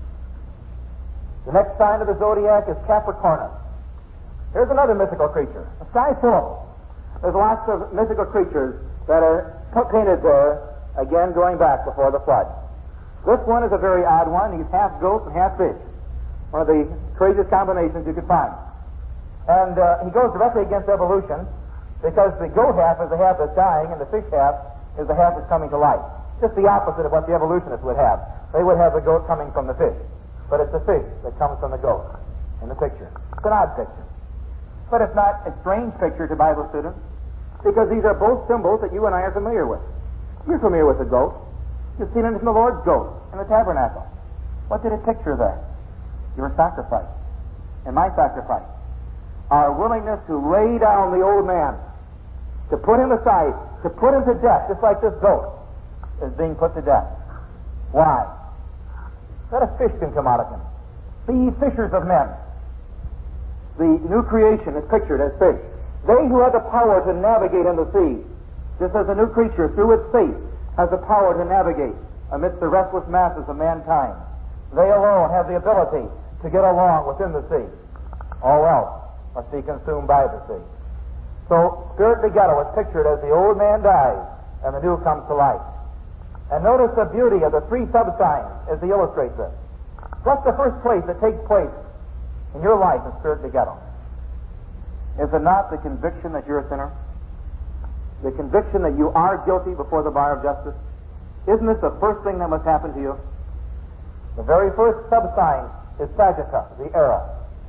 The next sign of the zodiac is Capricornus. Here's another mythical creature, a sky full of them. There's lots of mythical creatures that are painted there, again going back before the flood. This one is a very odd one. He's half goat and half fish. One of the craziest combinations you could find. And he goes directly against evolution because the goat half is the half that's dying and the fish half is the half that's coming to life. Just the opposite of what the evolutionists would have. They would have the goat coming from the fish. But it's the fish that comes from the goat in the picture. It's an odd picture. But it's not a strange picture to Bible students because these are both symbols that you and I are familiar with. You're familiar with the goat. You've seen it in the Lord's goat in the tabernacle. What did it picture there? Your sacrifice and my sacrifice. our willingness to lay down the old man, to put him aside, to put him to death, just like this goat is being put to death. Why? That a fish can come out of him. Be ye fishers of men. The new creation is pictured as fish. They who have the power to navigate in the sea, just as a new creature through its faith has the power to navigate amidst the restless masses of mankind. They alone have the ability to get along within the sea. All else must be consumed by the sea. So, spirit begettal is pictured as the old man dies and the new comes to life. And notice the beauty of the three sub-signs as he illustrates this. What's the first place that takes place in your life in spirit begettal? Is it not the conviction that you're a sinner? The conviction that you are guilty before the bar of justice? Isn't this the first thing that must happen to you? The very first sub-sign is sagitta, the arrow.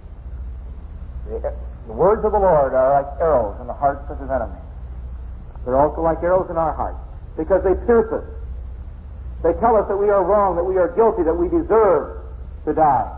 The words of the Lord are like arrows in the hearts of his enemies. They're also like arrows in our hearts because they pierce us. They tell us that we are wrong, that we are guilty, that we deserve to die.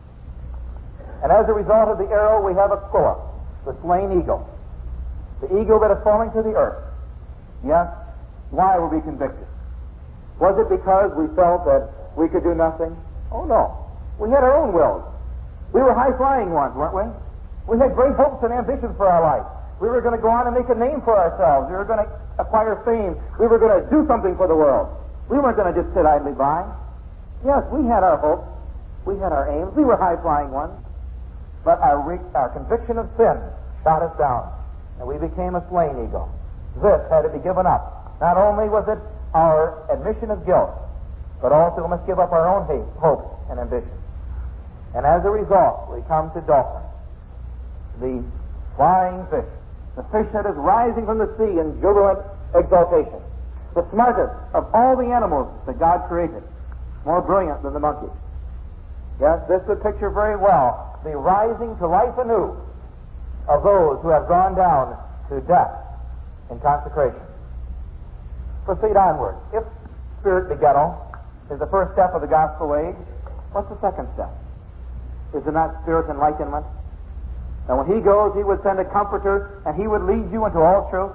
And as a result of the arrow, we have Aquila, the slain eagle. The eagle that is falling to the earth. Yes, why were we convicted? Was it because we felt that we could do nothing? Oh, no. We had our own wills. We were high-flying ones, weren't we? We had great hopes and ambitions for our life. We were going to go on and make a name for ourselves. We were going to acquire fame. We were going to do something for the world. We weren't going to just sit idly by. Yes, we had our hopes. We had our aims. We were high-flying ones. But our conviction of sin shot us down, and we became a slain eagle. This had to be given up. Not only was it our admission of guilt, but also we must give up our own hopes and ambitions. And as a result, we come to dolphin, the flying fish, the fish that is rising from the sea in jubilant exaltation, the smartest of all the animals that God created, more brilliant than the monkey. Yes, this would picture very well the rising to life anew of those who have gone down to death in consecration. Proceed onward. If spirit begettal is the first step of the gospel age, what's the second step? Is it not spirit enlightenment? And when he goes, he would send a comforter, and he would lead you into all truth.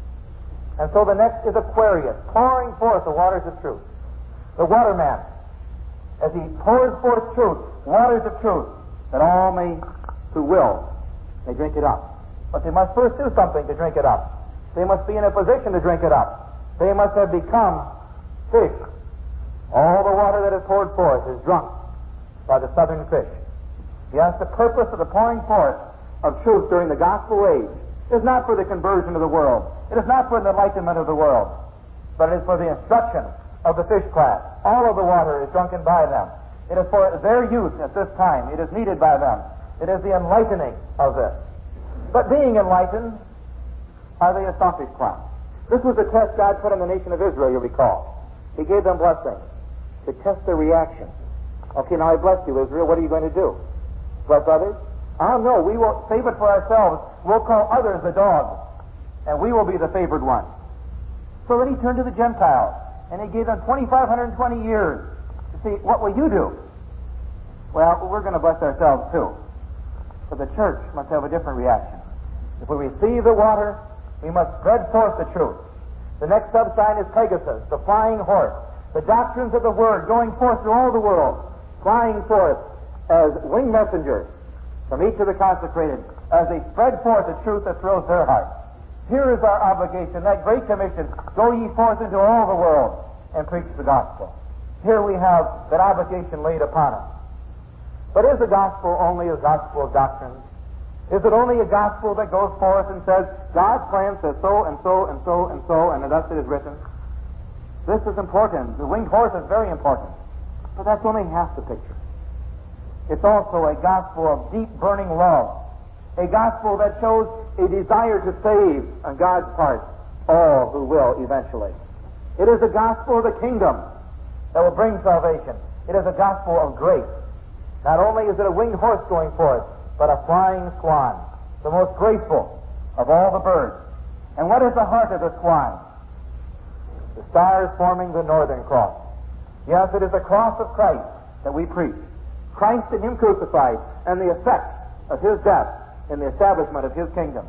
And so the next is Aquarius, pouring forth the waters of truth. The waterman, as he pours forth truth, waters of truth, that all who will, may drink it up. But they must first do something to drink it up. They must be in a position to drink it up. They must have become fish. All the water that is poured forth is drunk by the southern fish. Yes, the purpose of the pouring forth of truth during the gospel age is not for the conversion of the world. It is not for the enlightenment of the world, but it is for the instruction of the fish class. All of the water is drunken by them. It is for their use at this time. It is needed by them. It is the enlightening of this. But being enlightened, are they a selfish class? This was the test God put on the nation of Israel, you recall. He gave them blessings to test their reaction. Okay, now I bless you, Israel. What are you going to do? Bless others? No, we will save it for ourselves. We'll call others the dogs, and we will be the favored ones. So then he turned to the Gentiles, and he gave them 2,520 years to see, what will you do? Well, we're going to bless ourselves too. But the church must have a different reaction. If we receive the water, we must spread forth the truth. The next sub-sign is Pegasus, the flying horse. The doctrines of the Word going forth through all the world, flying forth as winged messengers from each of the consecrated, as they spread forth the truth that thrills their hearts. Here is our obligation, that great commission, go ye forth into all the world and preach the gospel. Here we have that obligation laid upon us. But is the gospel only a gospel of doctrines? Is it only a gospel that goes forth and says, God's plan says so and so and so and so, and thus it is written? This is important. The winged horse is very important. But that's only half the picture. It's also a gospel of deep burning love. A gospel that shows a desire to save on God's part all who will eventually. It is a gospel of the kingdom that will bring salvation. It is a gospel of grace. Not only is it a winged horse going forth, but a flying swan, the most graceful of all the birds. And what is the heart of the swan? The stars forming the northern cross. Yes, it is the cross of Christ that we preach. Christ and Him crucified, and the effect of His death in the establishment of his kingdom.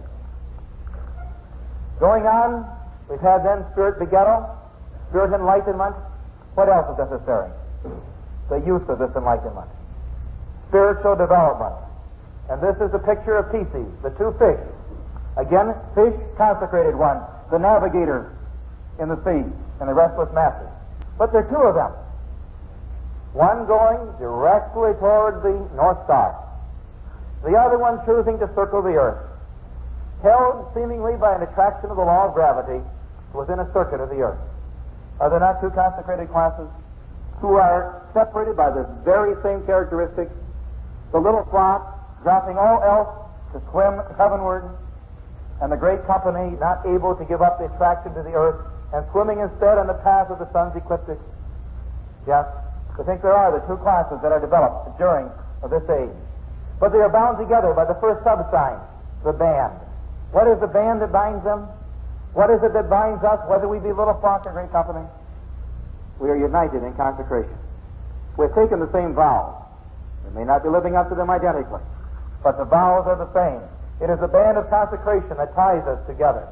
Going on, we've had then spirit begettal, spirit enlightenment. What else is necessary? The use of this enlightenment. Spiritual development. And this is a picture of Theses, the two fish. Again, fish, consecrated one, the navigator in the sea, and the restless masses. But there are two of them. One going directly toward the North Star. The other one choosing to circle the earth, held seemingly by an attraction of the law of gravity within a circuit of the earth. Are there not two consecrated classes who are separated by the very same characteristics? The little flock dropping all else to swim heavenward, and the great company not able to give up the attraction to the earth and swimming instead on the path of the sun's ecliptic. Yes, I think there are the two classes that are developed during this age. But they are bound together by the first subsign, the band. What is the band that binds them? What is it that binds us, whether we be little flock or great company? We are united in consecration. We've taken the same vows. We may not be living up to them identically, but the vows are the same. It is the band of consecration that ties us together.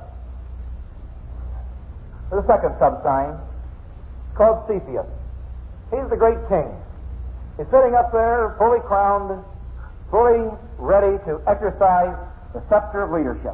The second subsign, called Cepheus. He's the great king. He's sitting up there, fully crowned, fully ready to exercise the scepter of leadership.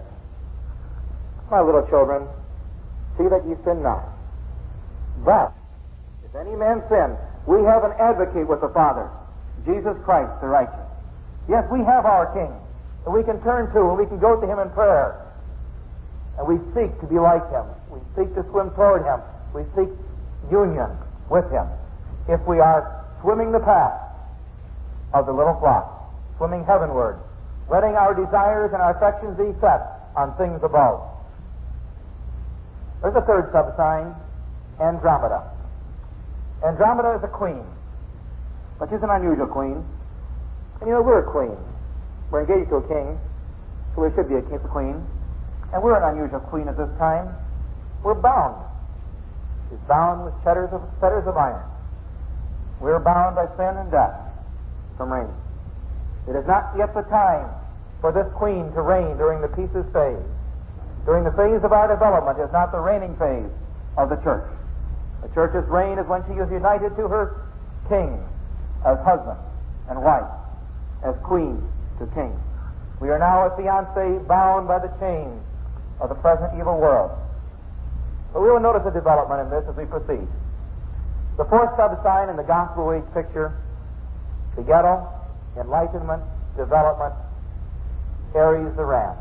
My little children, see that ye sin not. But, if any man sin, we have an advocate with the Father, Jesus Christ the righteous. Yes, we have our King that we can turn to, and we can go to him in prayer. And we seek to be like him. We seek to swim toward him. We seek union with him. If we are swimming the path of the little flock, swimming heavenward, letting our desires and our affections be set on things above. There's a third subsign, Andromeda. Andromeda is a queen, but she's an unusual queen. And you know, we're a queen. We're engaged to a king, so we should be a queen. And we're an unusual queen at this time. We're bound. She's bound with fetters of iron. We're bound by sin and death from reigning. It is not yet the time for this queen to reign during the pieces phase. During the phase of our development is not the reigning phase of the church. The church's reign is when she is united to her king as husband and wife, as queen to king. We are now a fiancé bound by the chains of the present evil world. But we will notice a development in this as we proceed. The fourth subsign in the gospel age picture, begettal, enlightenment, development, Aries the ram.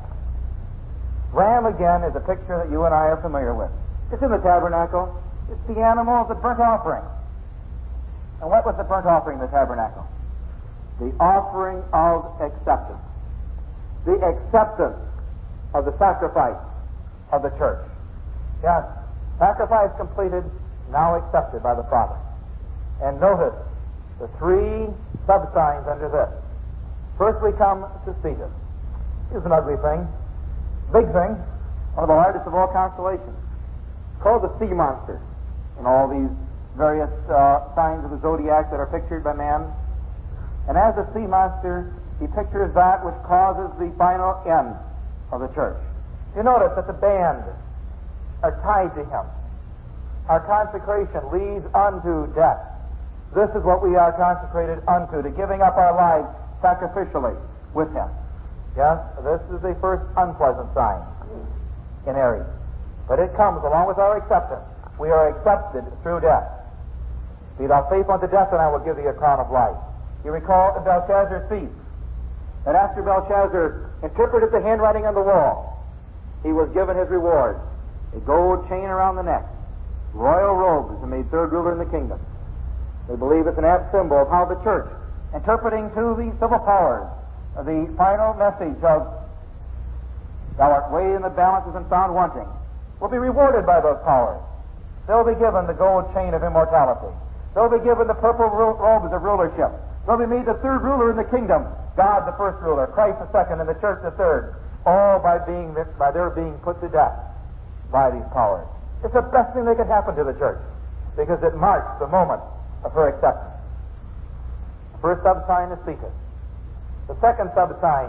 Ram, again, is a picture that you and I are familiar with. It's in the tabernacle. It's the animal of the burnt offering. And what was the burnt offering in the tabernacle? The offering of acceptance. The acceptance of the sacrifice of the church. Yes, sacrifice completed, now accepted by the Father. And notice the three subsigns under this. First we come to Cetus. He's an ugly thing, big thing, one of the largest of all constellations, called the sea monster in all these various signs of the zodiac that are pictured by man. And as a sea monster, he pictures that which causes the final end of the church. You notice that the bands are tied to him. Our consecration leads unto death. This is what we are consecrated unto, to giving up our lives sacrificially with him. Yes, this is the first unpleasant sign in Aries. But it comes along with our acceptance. We are accepted through death. Be thou faithful unto death, and I will give thee a crown of life. You recall in Belshazzar's feast that after Belshazzar interpreted the handwriting on the wall, he was given his reward, a gold chain around the neck, royal robes, and made third ruler in the kingdom. They believe it's an apt symbol of how the church, interpreting to the civil powers the final message of thou art weighed in the balances and found wanting, will be rewarded by those powers. They'll be given the gold chain of immortality. They'll be given the purple robes of rulership. They'll be made the third ruler in the kingdom, God the first ruler, Christ the second, and the church the third, all by their being put to death by these powers. It's the best thing that could happen to the church, because it marks the moment of her acceptance. The first subsign is Cetus. The second subsign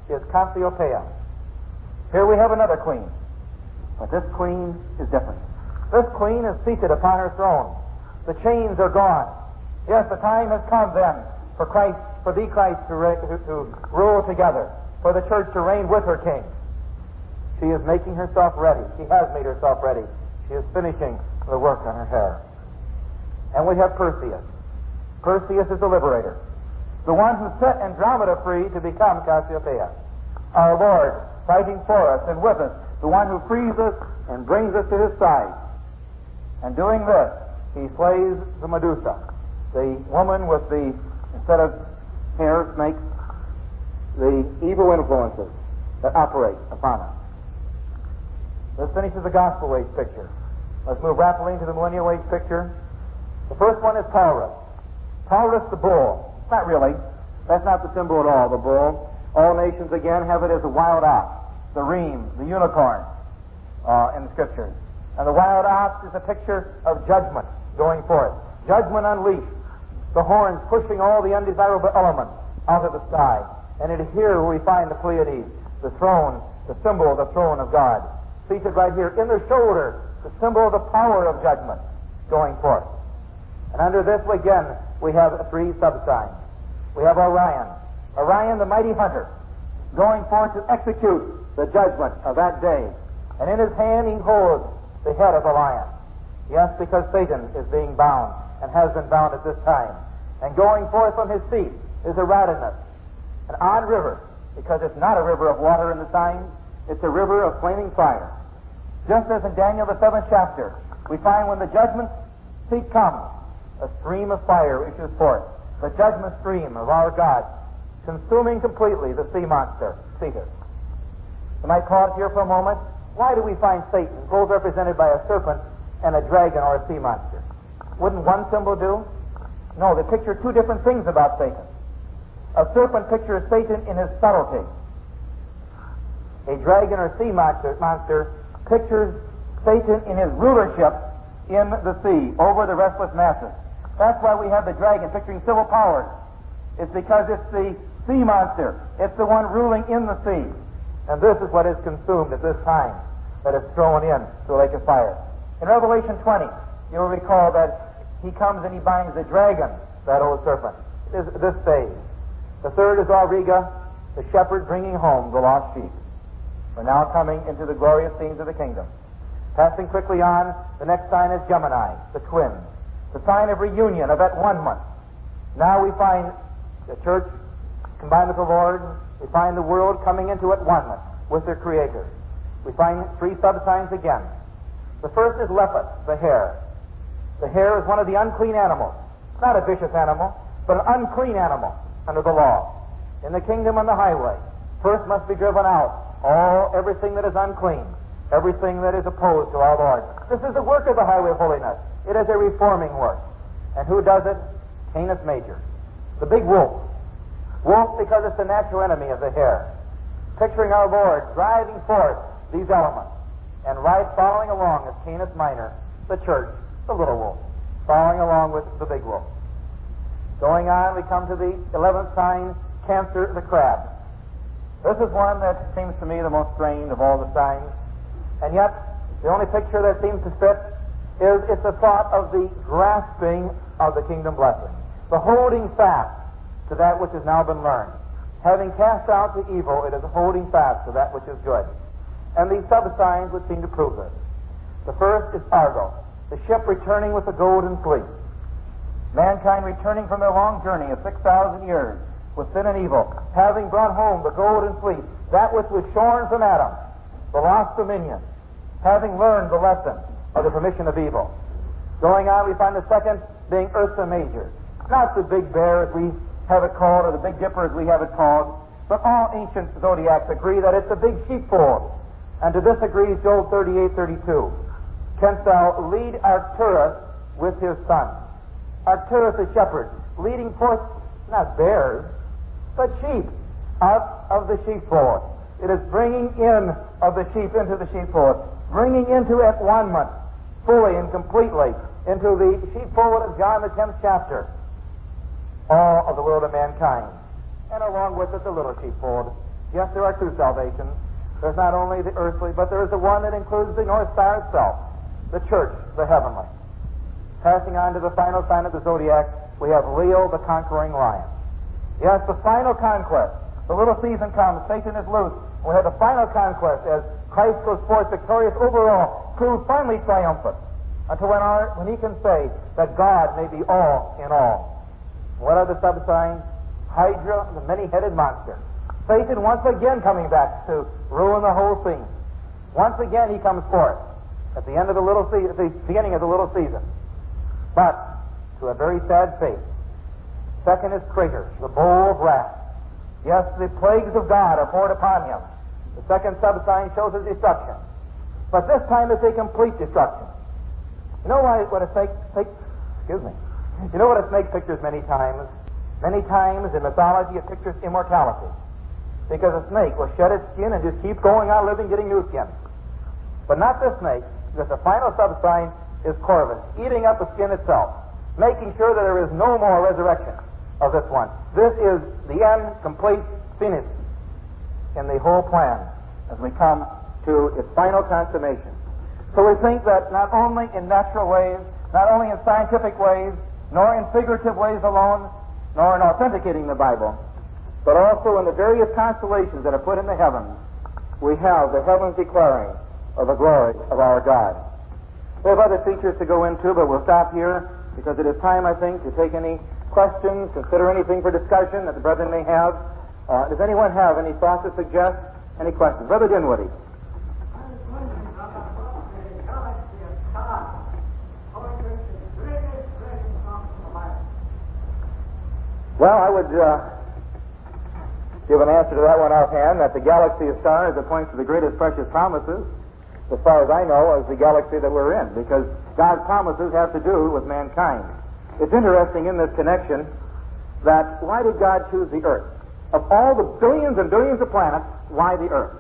is Cassiopeia. Here we have another queen, but this queen is different. This queen is seated upon her throne. The chains are gone. Yes, the time has come then for the Christ to rule together, for the church to reign with her king. She is making herself ready. She has made herself ready. She is finishing the work on her hair. And we have Perseus. Perseus is the liberator, the one who set Andromeda free to become Cassiopeia. Our Lord fighting for us and with us, the one who frees us and brings us to his side. And doing this, he slays the Medusa, the woman with the, instead of hair, snakes, the evil influences that operate upon us. This finishes the Gospel Age picture. Let's move rapidly into the Millennial Age picture. The first one is Taurus. Taurus the bull. Not really. That's not the symbol at all, the bull. All nations, again, have it as a wild ox, the reem, the unicorn in the Scriptures. And the wild ox is a picture of judgment going forth. Judgment unleashed. The horns pushing all the undesirable elements out of the sky. And it is here where we find the Pleiades, the throne, the symbol of the throne of God. Seated right here in their shoulder, the symbol of the power of judgment going forth. And under this, again, we have three sub-signs. We have Orion. Orion, the mighty hunter, going forth to execute the judgment of that day. And in his hand he holds the head of the lion. Yes, because Satan is being bound and has been bound at this time. And going forth from his feet is Eridanus, an odd river, because it's not a river of water in the signs, it's a river of flaming fire. Just as in Daniel the 7th chapter, we find when the judgment seat comes, a stream of fire issues forth, the judgment stream of our God, consuming completely the sea monster, Cetus. You might pause here for a moment. Why do we find Satan both represented by a serpent and a dragon or a sea monster? Wouldn't one symbol do? No, they picture two different things about Satan. A serpent pictures Satan in his subtlety. A dragon or sea monster pictures Satan in his rulership in the sea, over the restless masses. That's why we have the dragon picturing civil powers. It's because it's the sea monster. It's the one ruling in the sea. And this is what is consumed at this time, that is thrown in to a lake of fire. In Revelation 20, you will recall that he comes and he binds the dragon, that old serpent. It is this phase. The third is Auriga, the shepherd bringing home the lost sheep. We're now coming into the glorious scenes of the kingdom. Passing quickly on, the next sign is Gemini, the twins, the sign of reunion of that 1 month. Now we find the church combined with the Lord. We find the world coming into at oneness with their Creator. We find three sub-signs again. The first is Lepus, the hare. The hare is one of the unclean animals. Not a vicious animal, but an unclean animal under the law. In the kingdom on the highway, first must be driven out everything that is unclean, everything that is opposed to our Lord. This is the work of the highway of holiness. It is a reforming work. And who does it? Canis Major, the big wolf. Wolf because it's the natural enemy of the hare. Picturing our Lord driving forth these elements, and right following along as Canis Minor, the church, the little wolf, following along with the big wolf. Going on, we come to the 11th sign, Cancer, the crab. This is one that seems to me the most strange of all the signs, and yet the only picture that seems to fit is it's the thought of the grasping of the kingdom blessing, the holding fast to that which has now been learned. Having cast out the evil, it is a holding fast to that which is good. And these sub-signs would seem to prove this. The first is Argo, the ship returning with the golden fleece. Mankind returning from their long journey of 6,000 years with sin and evil, having brought home the golden fleece, that which was shorn from Adam, the lost dominion, having learned the lesson of the permission of evil. Going on, we find the second being Ursa Major, not the big bear as we have it called, or the Big Dipper as we have it called, but all ancient zodiacs agree that it's a big sheepfold. And to this agrees Job 38:32. Canst thou lead Arcturus with his sons? Arcturus, the shepherd, leading forth not bears, but sheep out of the sheepfold. It is bringing in of the sheep into the sheepfold, bringing into at one month, fully and completely, into the sheepfold of John the 10th chapter, all of the world of mankind, and along with it the little sheepfold, Yes, there are two salvations. There's not only the earthly, but there is the one that includes the North Star itself, the church, the heavenly. Passing on to the final sign of the zodiac, we have Leo, the conquering lion. Yes, the final conquest. The little season comes, Satan is loose. We have the final conquest as Christ goes forth victorious over all, proved finally triumphant, until when he can say that God may be all in all. What are the subsigns? Hydra, the many-headed monster. Satan once again coming back to ruin the whole scene. Once again he comes forth at the end of the beginning of the little season, but to a very sad fate. Second is traitor, the bowl of wrath. Yes, the plagues of God are poured upon him. The second subsign shows his destruction, but this time it's a complete destruction. You know what a snake You know what a snake pictures many times? Many times in mythology it pictures immortality. Because a snake will shed its skin and just keep going on living, getting new skin. But not this snake, because the final subsign is Corvus, eating up the skin itself, making sure that there is no more resurrection of this one. This is the end, complete, finished in the whole plan as we come to its final consummation. So we think that not only in natural ways, not only in scientific ways, nor in figurative ways alone, nor in authenticating the Bible, but also in the various constellations that are put in the heavens, we have the heavens declaring of the glory of our God. We have other features to go into, but we'll stop here because it is time, I think, to take any questions, consider anything for discussion that the brethren may have. Does anyone have any thoughts to suggest? Any questions? Brother Dinwiddie. Well, I would give an answer to that one offhand, that the galaxy of stars that points to the greatest precious promises, as far as I know, is the galaxy that we're in, because God's promises have to do with mankind. It's interesting in this connection that why did God choose the Earth? Of all the billions and billions of planets, why the Earth?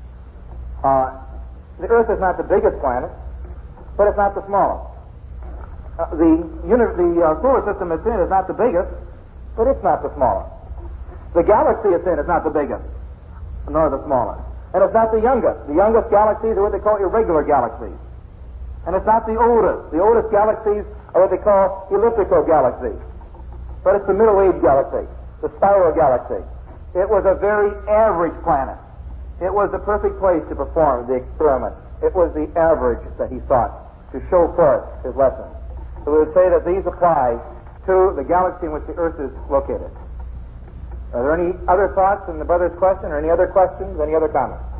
The Earth is not the biggest planet, but it's not the smallest. The solar system it's in is not the biggest, but it's not the smallest. The galaxy it's in is not the biggest, nor the smallest. And it's not the youngest. The youngest galaxies are what they call irregular galaxies. And it's not the oldest. The oldest galaxies are what they call elliptical galaxies. But it's the middle-aged galaxy, the spiral galaxy. It was a very average planet. It was the perfect place to perform the experiment. It was the average that he sought to show forth his lesson. So we would say that these apply to the galaxy in which the Earth is located. Are there any other thoughts on the brother's question, or any other questions, any other comments?